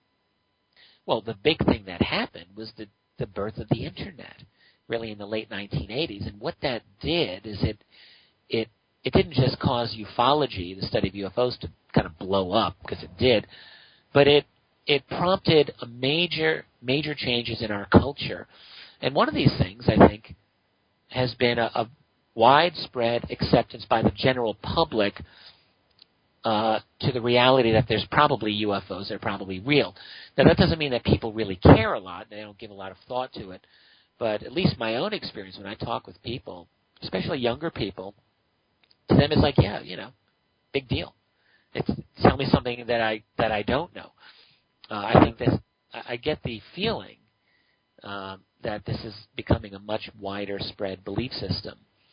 big thing that happened was the birth of the Internet, really in the late 1980s. And what that did is it didn't just cause ufology, the study of UFOs, to kind of blow up, because it did, but it prompted a major changes in our culture. And one of these things, I think, has been a widespread acceptance by the general public to the reality that there's probably UFOs, they're probably real. Now, that doesn't mean that people really care a lot, they don't give a lot of thought to it, but at least my own experience when I talk with people, especially younger people, to them it's like, yeah, big deal. It's tell me something that I don't know. I think that I get the feeling that this is becoming a much wider spread belief system,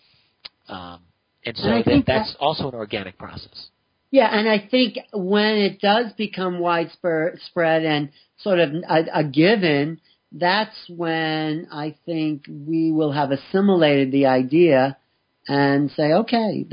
and so that's also an organic process. Yeah, and I think when it does become widespread and sort of a given, that's when I think we will have assimilated the idea and say, okay,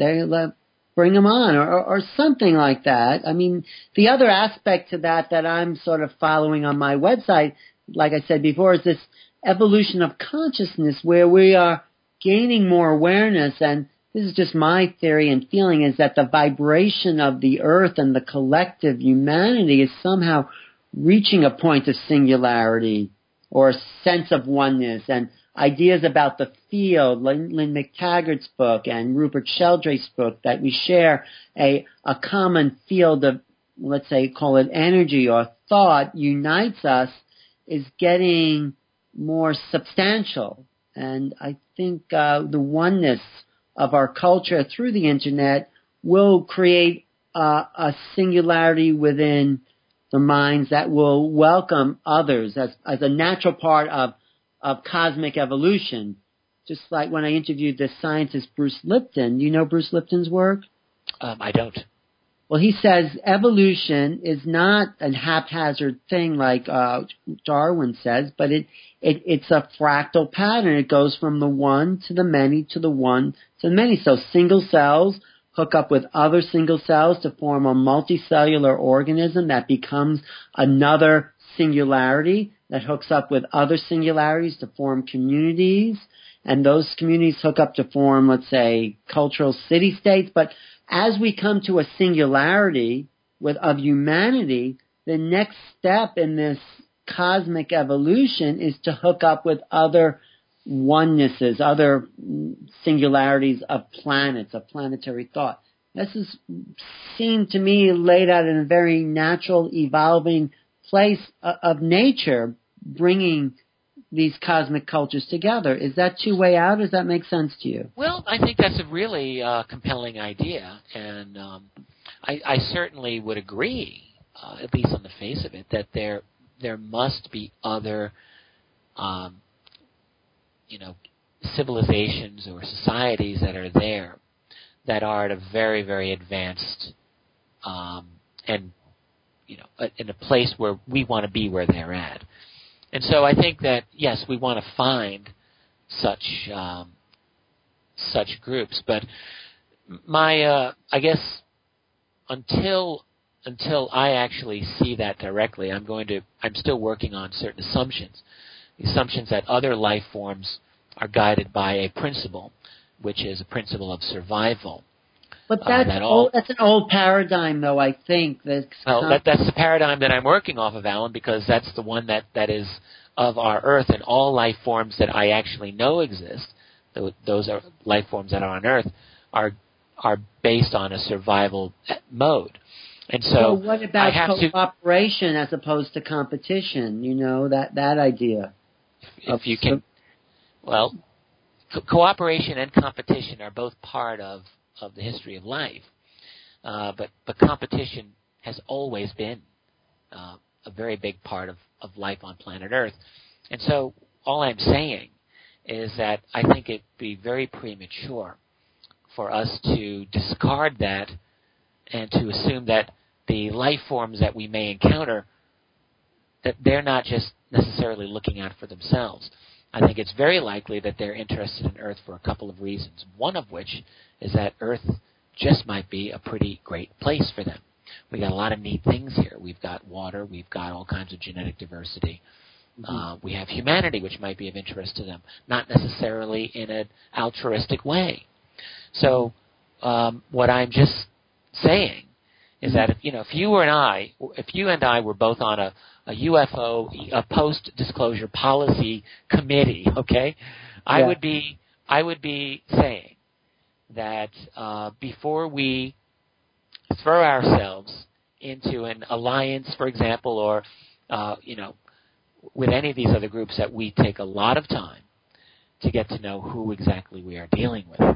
bring them on, or something like that. I mean, the other aspect to that I'm sort of following on my website, like I said before, is this evolution of consciousness where we are gaining more awareness, and this is just my theory and feeling, is that the vibration of the earth and the collective humanity is somehow reaching a point of singularity or a sense of oneness, and ideas about the field, Lynn McTaggart's book and Rupert Sheldrake's book, that we share a common field of, let's say, call it energy or thought, unites us, is getting more substantial. And I think the oneness of our culture through the internet will create a singularity within the minds that will welcome others as a natural part of cosmic evolution. Just like when I interviewed the scientist Bruce Lipton. You know Bruce Lipton's work? I don't. Well, he says evolution is not a haphazard thing like Darwin says, but it's a fractal pattern. It goes from the one to the many to the one to the many. So single cells hook up with other single cells to form a multicellular organism that becomes another singularity that hooks up with other singularities to form communities. And those communities hook up to form, let's say, cultural city-states. But as we come to a singularity of humanity, the next step in this cosmic evolution is to hook up with other onenesses, other singularities of planets, of planetary thought. This is seen to me laid out in a very natural, evolving place of nature, bringing these cosmic cultures together. Is that too way out? Does that make sense to you? Well, I think that's a really compelling idea, and I certainly would agree, at least on the face of it, that there must be other, civilizations or societies that are there that are at a very, very advanced, and in a place where we want to be where they're at. And so I think that, yes, we want to find such groups, but I guess until I actually see that directly, I'm still working on certain assumptions. The assumptions that other life forms are guided by a principle, which is a principle of survival. But that's an old paradigm, though, I think. That's the paradigm that I'm working off of, Alan, because that's the one that is of our Earth, and all life forms that I actually know exist, those are life forms that are on Earth, are based on a survival mode. And so what about cooperation as opposed to competition? That idea. If you can, cooperation and competition are both part of the history of life, but competition has always been a very big part of life on planet Earth. And so all I'm saying is that I think it'd be very premature for us to discard that and to assume that the life forms that we may encounter, that they're not just necessarily looking out for themselves. I think it's very likely that they're interested in Earth for a couple of reasons, one of which is that Earth just might be a pretty great place for them. We got a lot of neat things here. We've got water. We've got all kinds of genetic diversity. Mm-hmm. We have humanity, which might be of interest to them, not necessarily in an altruistic way. So what I'm just saying is that if you and I were both on a UFO, a post-disclosure policy committee, okay, yeah. I would be saying that before we throw ourselves into an alliance, for example, or with any of these other groups, that we take a lot of time to get to know who exactly we are dealing with.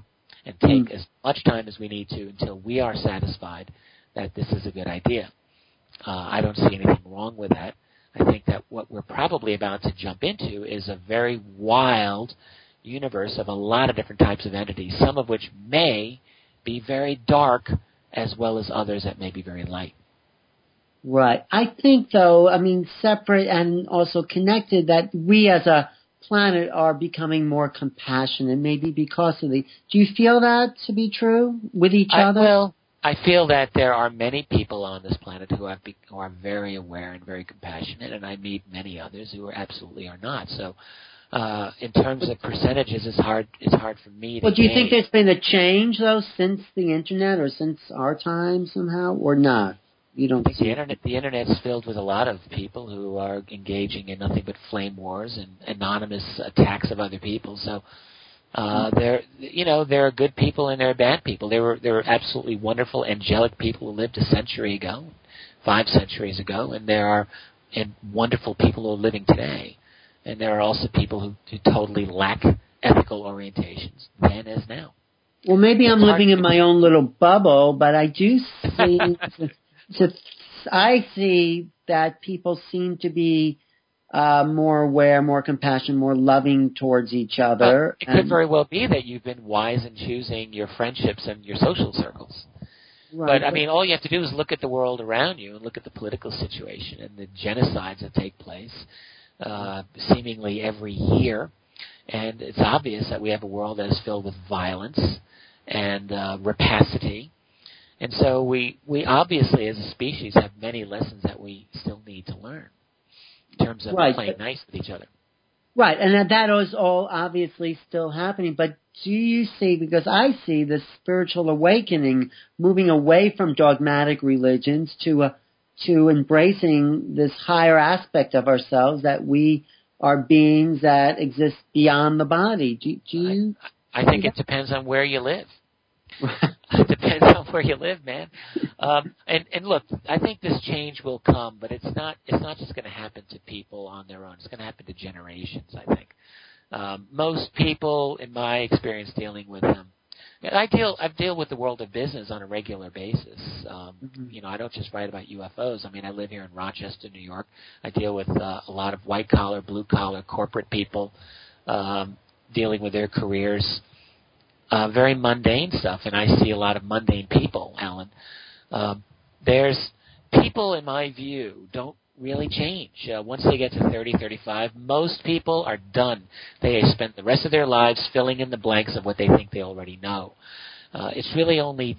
and take as much time as we need to until we are satisfied that this is a good idea. I don't see anything wrong with that. I think that what we're probably about to jump into is a very wild universe of a lot of different types of entities, some of which may be very dark as well as others that may be very light. Right. I think, though, separate and also connected, that we as a planet are becoming more compassionate, maybe because of do you feel that to be true with each other? Well, I feel that there are many people on this planet who are very aware and very compassionate, and I meet many others who absolutely are not. So, in terms of percentages, it's hard for me to. Well, do you think there's been a change though since the internet or since our time somehow, or not? You don't think the internet's filled with a lot of people who are engaging in nothing but flame wars and anonymous attacks of other people. So. There are good people and there are bad people. There were absolutely wonderful, angelic people who lived a century ago, 5 centuries ago, and there are wonderful people who are living today. And there are also people who totally lack ethical orientations, then as now. Well, maybe I'm living in my own little bubble, but I do see, I see that people seem to be more aware, more compassionate, more loving towards each other. It could very well be that you've been wise in choosing your friendships and your social circles. Right. But, all you have to do is look at the world around you and look at the political situation and the genocides that take place seemingly every year. And it's obvious that we have a world that is filled with violence and rapacity. And so we obviously, as a species, have many lessons that we still need to learn. In terms of playing nice with each other. Right, and that is all obviously still happening, but do you see, because I see the spiritual awakening moving away from dogmatic religions to embracing this higher aspect of ourselves, that we are beings that exist beyond the body. Do you? I think it depends on where you live. It depends on where you live, man. And look, I think this change will come, but it's not just going to happen to people on their own. It's going to happen to generations, I think. Most people, in my experience dealing with them, I deal with the world of business on a regular basis. I don't just write about UFOs. I live here in Rochester, New York. I deal with a lot of white collar, blue collar, corporate people dealing with their careers. Very mundane stuff, and I see a lot of mundane people, Alan. There's people, in my view, don't really change. Once they get to 30, 35, most people are done. They spend the rest of their lives filling in the blanks of what they think they already know. It's really only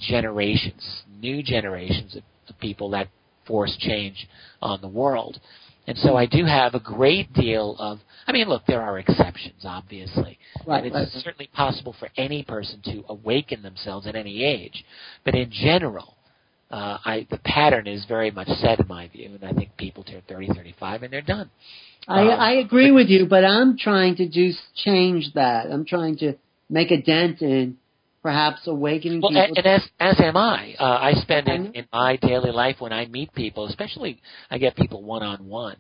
new generations of people that force change on the world. And so I do have a great deal of, look, there are exceptions, obviously. Right, and it's certainly possible for any person to awaken themselves at any age. But in general, the pattern is very much set in my view, and I think people turn 30, 35, and they're done. I agree with you, but I'm trying to change that. I'm trying to make a dent in perhaps awakening people. And as am I. I spend in my daily life when I meet people, especially I get people one-on-one,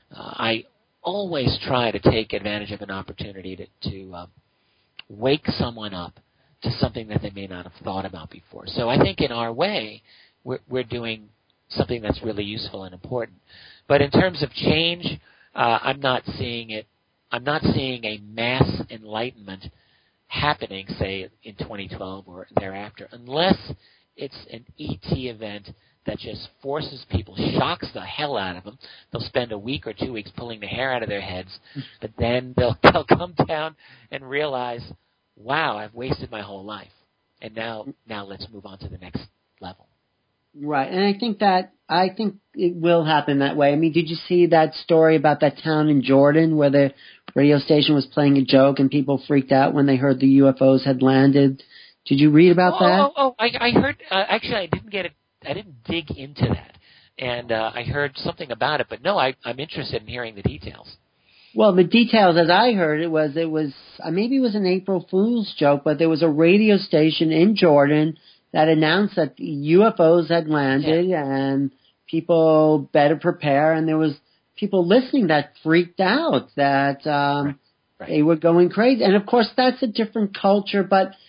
I always try to take advantage of an opportunity to wake someone up to something that they may not have thought about before. So I think in our way, we're doing something that's really useful and important. But in terms of change, I'm not seeing it. I'm not seeing a mass enlightenment happening, say, in 2012 or thereafter, unless it's an ET event that just forces people, shocks the hell out of them. They'll spend a week or 2 weeks pulling the hair out of their heads, but then they'll come down and realize, wow, I've wasted my whole life, and now let's move on to the next level. Right, and I think it will happen that way. Did you see that story about that town in Jordan where the radio station was playing a joke and people freaked out when they heard the UFOs had landed? Did you read about that? I heard. Actually, I didn't get it. I didn't dig into that, and I heard something about it. But no, I'm interested in hearing the details. Well, the details, as I heard, it was maybe it was an April Fool's joke, but there was a radio station in Jordan that announced that UFOs had landed and people better prepare. And there was people listening that freaked out that they were going crazy. And, of course, that's a different culture. But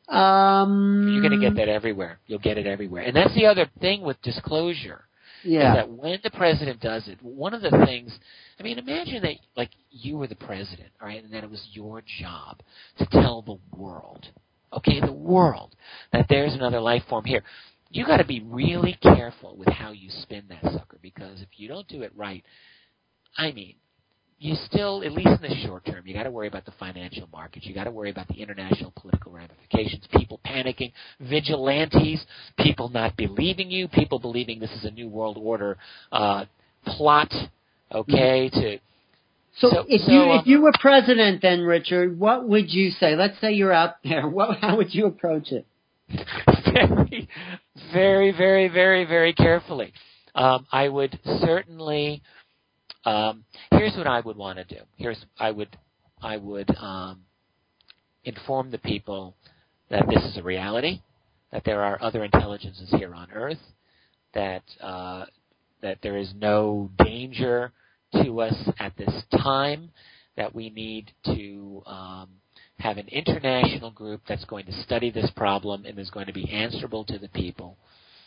You're going to get that everywhere. You'll get it everywhere. And that's the other thing with disclosure. Yeah. Is that when the president does it, one of the things, I mean, imagine that, like, you were the president, all right, and that it was your job to tell the world, okay, the world, that there's another life form here. You got to be really careful with how you spin that sucker, because if you don't do it right, I mean, you still, at least in the short term, you got to worry about the financial markets. You got to worry about the international political ramifications, people panicking, vigilantes, people not believing you, people believing this is a new world order plot, okay? So if you were president then, Richard, what would you say? Let's say you're out there. How would you approach it? Very, very, very, very carefully. I would certainly... here's what I would want to do. I would inform the people that this is a reality, that there are other intelligences here on Earth, that there is no danger to us at this time, that we need to have an international group that's going to study this problem and is going to be answerable to the people.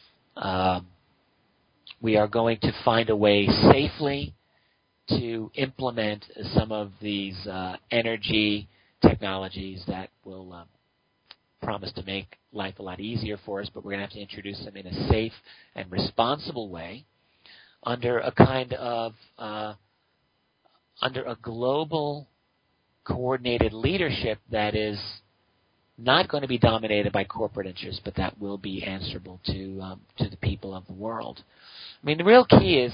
We are going to find a way safely to implement some of these energy technologies that will promise to make life a lot easier for us, but we're going to have to introduce them in a safe and responsible way under a kind of under a global coordinated leadership that is not going to be dominated by corporate interests, but that will be answerable to the people of the world. I mean, the real key is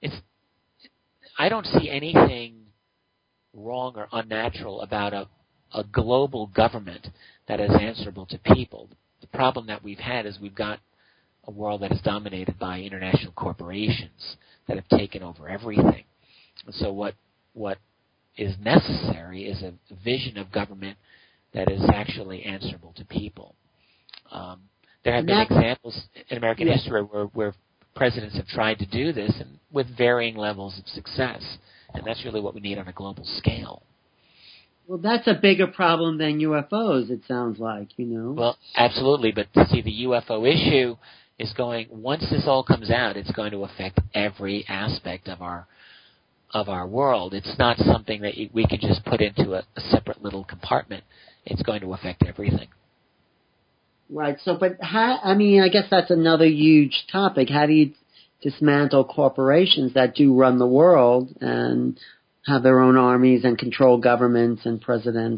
I don't see anything wrong or unnatural about a global government that is answerable to people. The problem that we've had is we've got a world that is dominated by international corporations that have taken over everything. And so what is necessary is a vision of government that is actually answerable to people. There have been examples in American history where presidents have tried to do this, and with varying levels of success. And that's really what we need on a global scale. Well, that's a bigger problem than UFOs, it sounds like, you know. Well, absolutely. But see, the UFO issue is going, once this all comes out, it's going to affect every aspect of our world. It's not something that we could just put into a separate little compartment. It's going to affect everything. Right. So, but I guess that's another huge topic. How do you dismantle corporations that do run the world and have their own armies and control governments and presidents?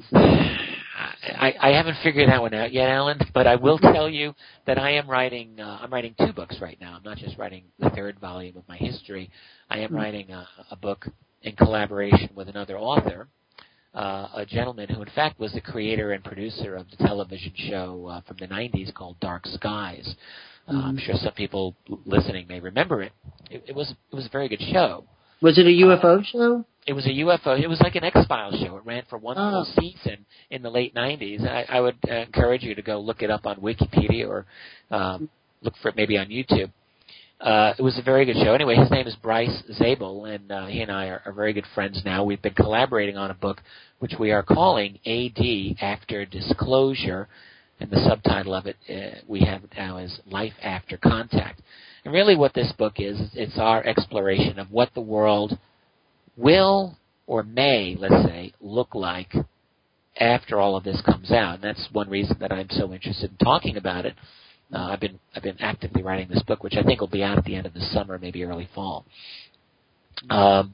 I haven't figured that one out yet, Alan, but I will tell you that I'm writing 2 books right now. I'm not just writing the 3rd volume of my history. I am writing a book in collaboration with another author, a gentleman who, in fact, was the creator and producer of the television show from the 90s called Dark Skies. I'm sure some people listening may remember it. It was a very good show. Was it a UFO show? It was a UFO. It was like an X-Files show. It ran for one full season in the late 90s. I would encourage you to go look it up on Wikipedia or look for it maybe on YouTube. It was a very good show. Anyway, his name is Bryce Zabel, and he and I are very good friends now. We've been collaborating on a book which we are calling AD, After Disclosure, and the subtitle of it we have now is Life After Contact. And really what this book is, it's our exploration of what the world will or may, let's say, look like after all of this comes out. And that's one reason that I'm so interested in talking about it. I've been actively writing this book, which I think will be out at the end of the summer, maybe early fall. Give us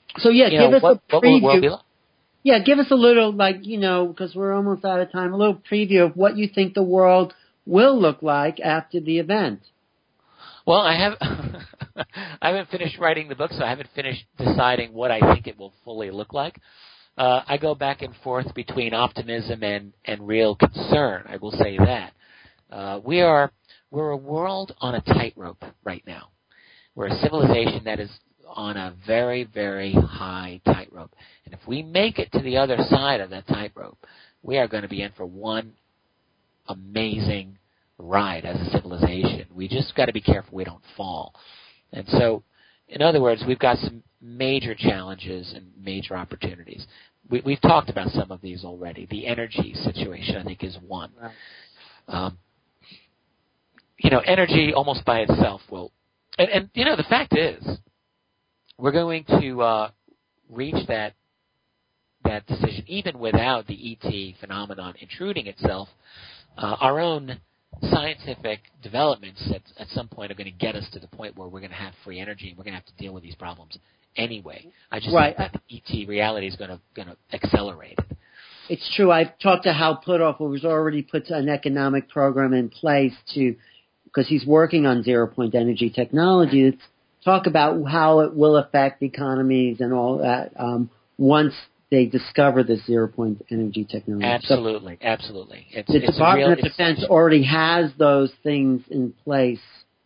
a preview. What will the world be like? Yeah, give us a little, because we're almost out of time, a little preview of what you think the world will look like after the event. Well, I haven't finished writing the book, so I haven't finished deciding what I think it will fully look like. I go back and forth between optimism and real concern. I will say that. We're a world on a tightrope right now. We're a civilization that is on a very, very high tightrope. And if we make it to the other side of that tightrope, we are going to be in for one amazing ride as a civilization. We just got to be careful we don't fall. And so, in other words, we've got some major challenges and major opportunities. We've talked about some of these already. The energy situation, I think, is one. Right. Energy almost by itself will, and the fact is, we're going to reach that decision even without the ET phenomenon intruding itself. Our own scientific developments at some point are going to get us to the point where we're going to have free energy and we're going to have to deal with these problems anyway. I just think that the ET reality is going to accelerate it. It's true. I've talked to Hal Puthoff, who has already put an economic program in place because he's working on zero-point energy technology, to talk about how it will affect economies and all that once they discover this zero-point energy technology. Absolutely. The Department of Defense already has those things in place,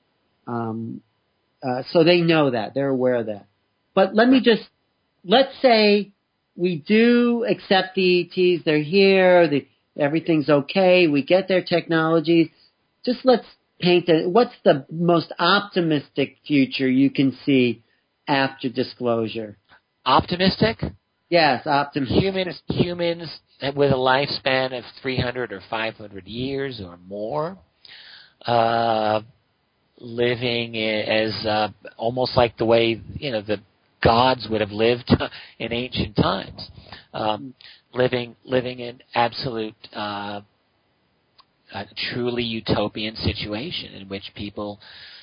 so they know that. They're aware of that. But let's say we do accept the ETs. They're here. Everything's okay. We get their technologies. Just let's paint it. What's the most optimistic future you can see after disclosure? Optimistic? Yes, optimistic. Humans with a lifespan of 300 or 500 years or more, living as almost like the way the gods would have lived in ancient times, living in absolute, truly utopian situation in which people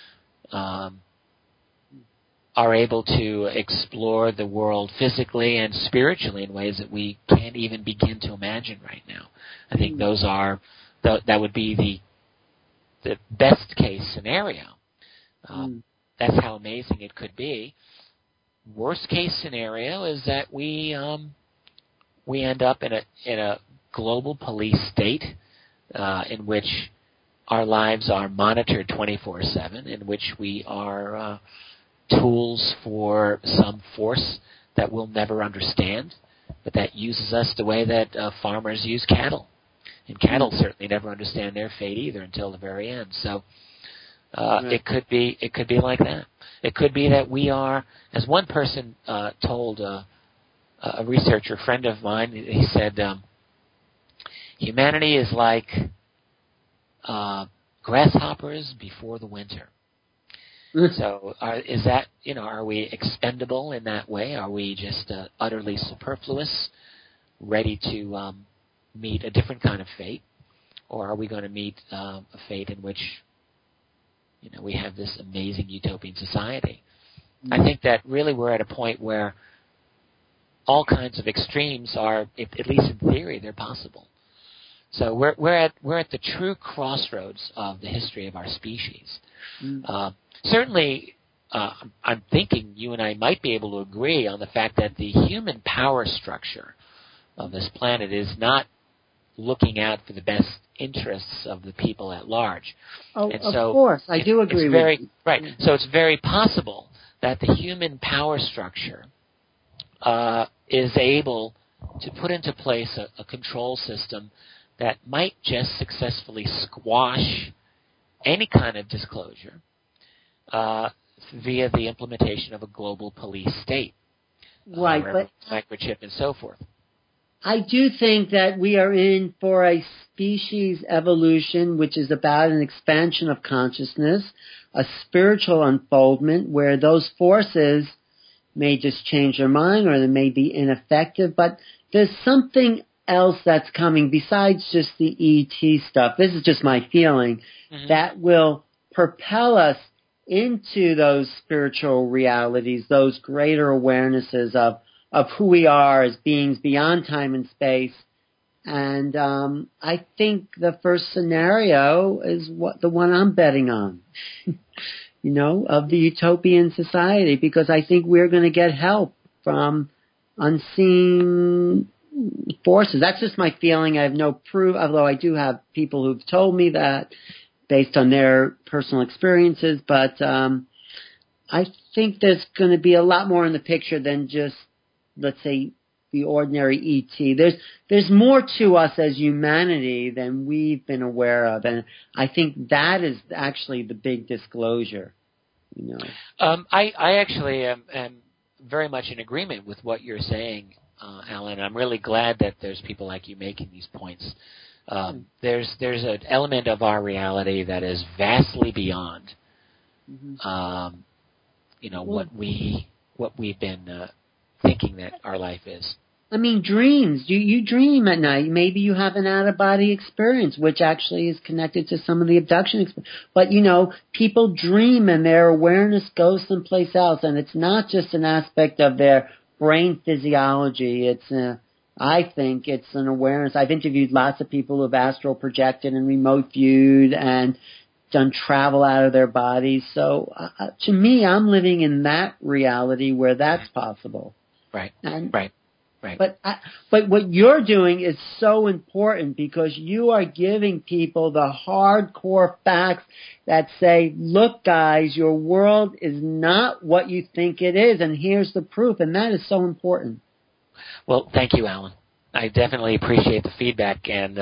are able to explore the world physically and spiritually in ways that we can't even begin to imagine right now. I think that would be the best case scenario. That's how amazing it could be. Worst case scenario is that we end up in a global police state in which our lives are monitored 24/7, in which we are tools for some force that we'll never understand, but that uses us the way that farmers use cattle. And cattle certainly never understand their fate either until the very end. So it could be like that. It could be that we are, as one person told a researcher friend of mine, he said, humanity is like grasshoppers before the winter. So is that, are we expendable in that way? Are we just utterly superfluous, ready to meet a different kind of fate? Or are we going to meet a fate in which, we have this amazing utopian society? I think that really we're at a point where all kinds of extremes are, at least in theory, they're possible. So we're at the true crossroads of the history of our species. Certainly, I'm thinking you and I might be able to agree on the fact that the human power structure of this planet is not looking out for the best interests of the people at large. Oh, and so of course, I do agree with you. Right. So it's very possible that the human power structure is able to put into place a control system that might just successfully squash any kind of disclosure via the implementation of a global police state, right? But microchip and so forth. I do think that we are in for a species evolution, which is about an expansion of consciousness, a spiritual unfoldment where those forces may just change their mind or they may be ineffective, but there's something else that's coming besides just the ET stuff. This is just my feeling, that will propel us into those spiritual realities, those greater awarenesses of who we are as beings beyond time and space. And I think the first scenario is the one I'm betting on, of the utopian society, because I think we're going to get help from unseen forces. That's just my feeling. I have no proof, although I do have people who've told me that based on their personal experiences. But I think there's going to be a lot more in the picture than just, let's say, the ordinary ET. There's more to us as humanity than we've been aware of, and I think that is actually the big disclosure. I actually am very much in agreement with what you're saying, Alan. I'm really glad that there's people like you making these points. There's an element of our reality that is vastly beyond, what we've been thinking that our life is. I mean, dreams. You dream at night. Maybe you have an out-of-body experience, which actually is connected to some of the abduction experience. But, people dream and their awareness goes someplace else. And it's not just an aspect of their brain physiology. I think it's an awareness. I've interviewed lots of people who have astral projected and remote viewed and done travel out of their bodies. So, to me, I'm living in that reality where that's possible. Right. Right. But what you're doing is so important because you are giving people the hardcore facts that say, look, guys, your world is not what you think it is, and here's the proof, and that is so important. Well, thank you, Alan. I definitely appreciate the feedback, and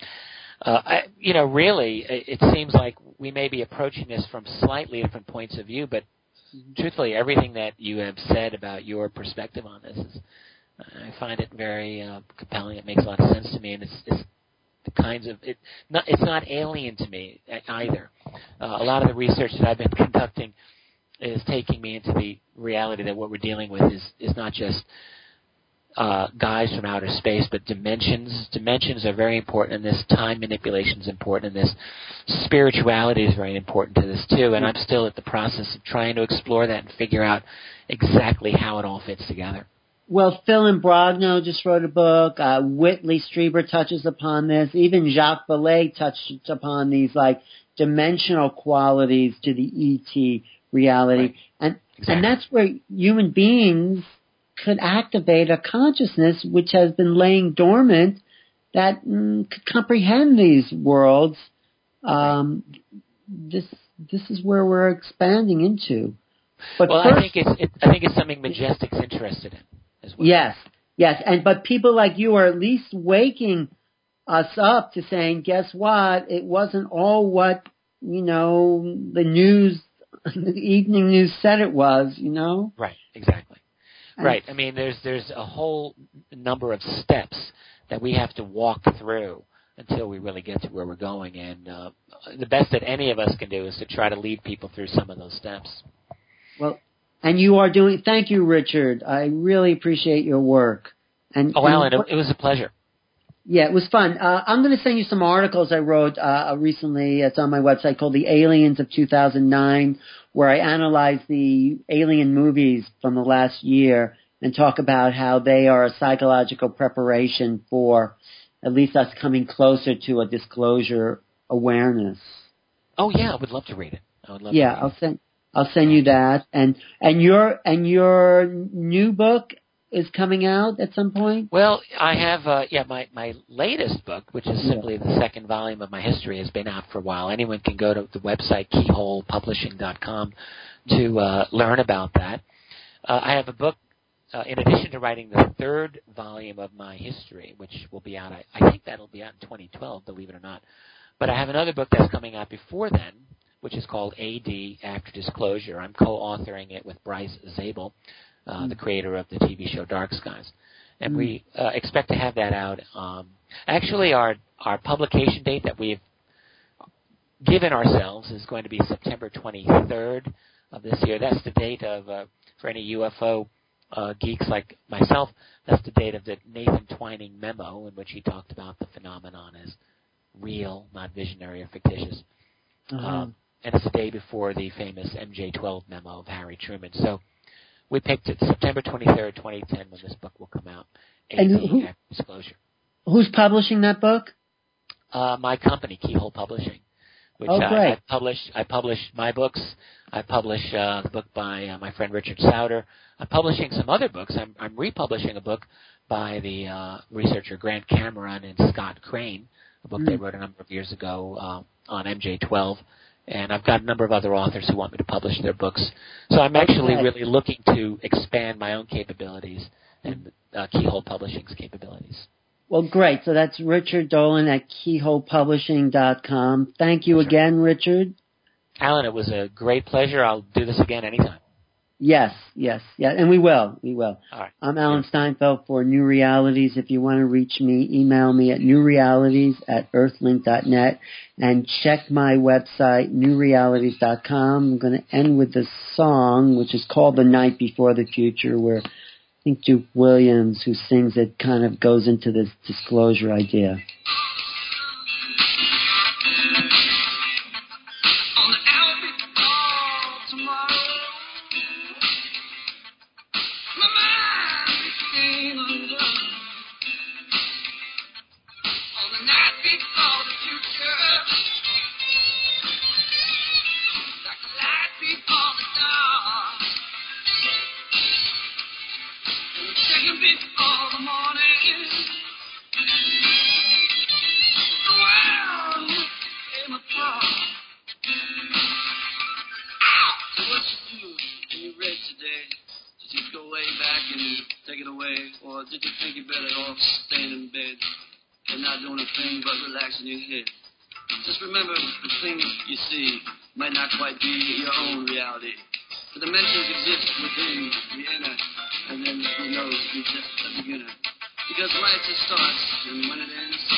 really, it seems like we may be approaching this from slightly different points of view, but truthfully, everything that you have said about your perspective on this I find it very compelling. It makes a lot of sense to me, and it's the kinds of it's not alien to me either. A lot of the research that I've been conducting is taking me into the reality that what we're dealing with is not just guys from outer space, but dimensions. Dimensions are very important, and this time manipulation is important, and this spirituality is very important to this too. And I'm still at the process of trying to explore that and figure out exactly how it all fits together. Well, Phil Imbrogno just wrote a book. Whitley Strieber touches upon this. Even Jacques Vallée touched upon these dimensional qualities to the ET reality. Right. And that's where human beings could activate a consciousness which has been laying dormant that could comprehend these worlds. This is where we're expanding into. But I think it's something Majestic's interested in. Well. Yes, but people like you are at least waking us up to saying, guess what? It wasn't all what the news, the evening news said it was. Right, exactly. Right. I mean, there's a whole number of steps that we have to walk through until we really get to where we're going, and the best that any of us can do is to try to lead people through some of those steps. Well. And you are doing. Thank you, Richard. I really appreciate your work. Alan, it was a pleasure. Yeah, it was fun. I'm going to send you some articles I wrote recently. It's on my website called "The Aliens of 2009," where I analyze the alien movies from the last year and talk about how they are a psychological preparation for at least us coming closer to a disclosure awareness. Oh yeah, I would love to read it. I'll send you that, and your new book is coming out at some point. Well, I have my latest book, which is simply the second volume of my history, has been out for a while. Anyone can go to the website keyholepublishing.com to learn about that. I have a book in addition to writing the third volume of my history, which will be out. I think that'll be out in 2012, believe it or not. But I have another book that's coming out before then, which is called AD, After Disclosure. I'm co-authoring it with Bryce Zabel, the creator of the TV show Dark Skies. And we expect to have that out. Actually, our publication date that we've given ourselves is going to be September 23rd of this year. That's the date of, for any UFO geeks like myself, that's the date of the Nathan Twining memo in which he talked about the phenomenon as real, not visionary or fictitious. And it's the day before the famous MJ-12 memo of Harry Truman. So we picked it September 23rd, 2010, when this book will come out. After Disclosure. Who's publishing that book? My company, Keyhole Publishing, which great. I publish my books. I publish the book by my friend Richard Sauter. I'm publishing some other books. I'm republishing a book by the researcher Grant Cameron and Scott Crane, a book they wrote a number of years ago on MJ-12. And I've got a number of other authors who want me to publish their books. So I'm actually really looking to expand my own capabilities and Keyhole Publishing's capabilities. Well, great. So that's Richard Dolan at keyholepublishing.com. Thank you again, Richard. Alan, it was a great pleasure. I'll do this again anytime. Yes, and we will. All right. I'm Alan Steinfeld for New Realities. If you want to reach me, email me at newrealities@earthlink.net and check my website, newrealities.com. I'm going to end with this song, which is called The Night Before the Future, where I think Duke Williams, who sings it, kind of goes into this disclosure idea. Or did you think you better off staying in bed and not doing a thing but relaxing your head? Just remember, the things you see might not quite be your own reality. The dimensions exist within the inner, and then who knows, you're just a beginner. Because life just starts, and when it ends,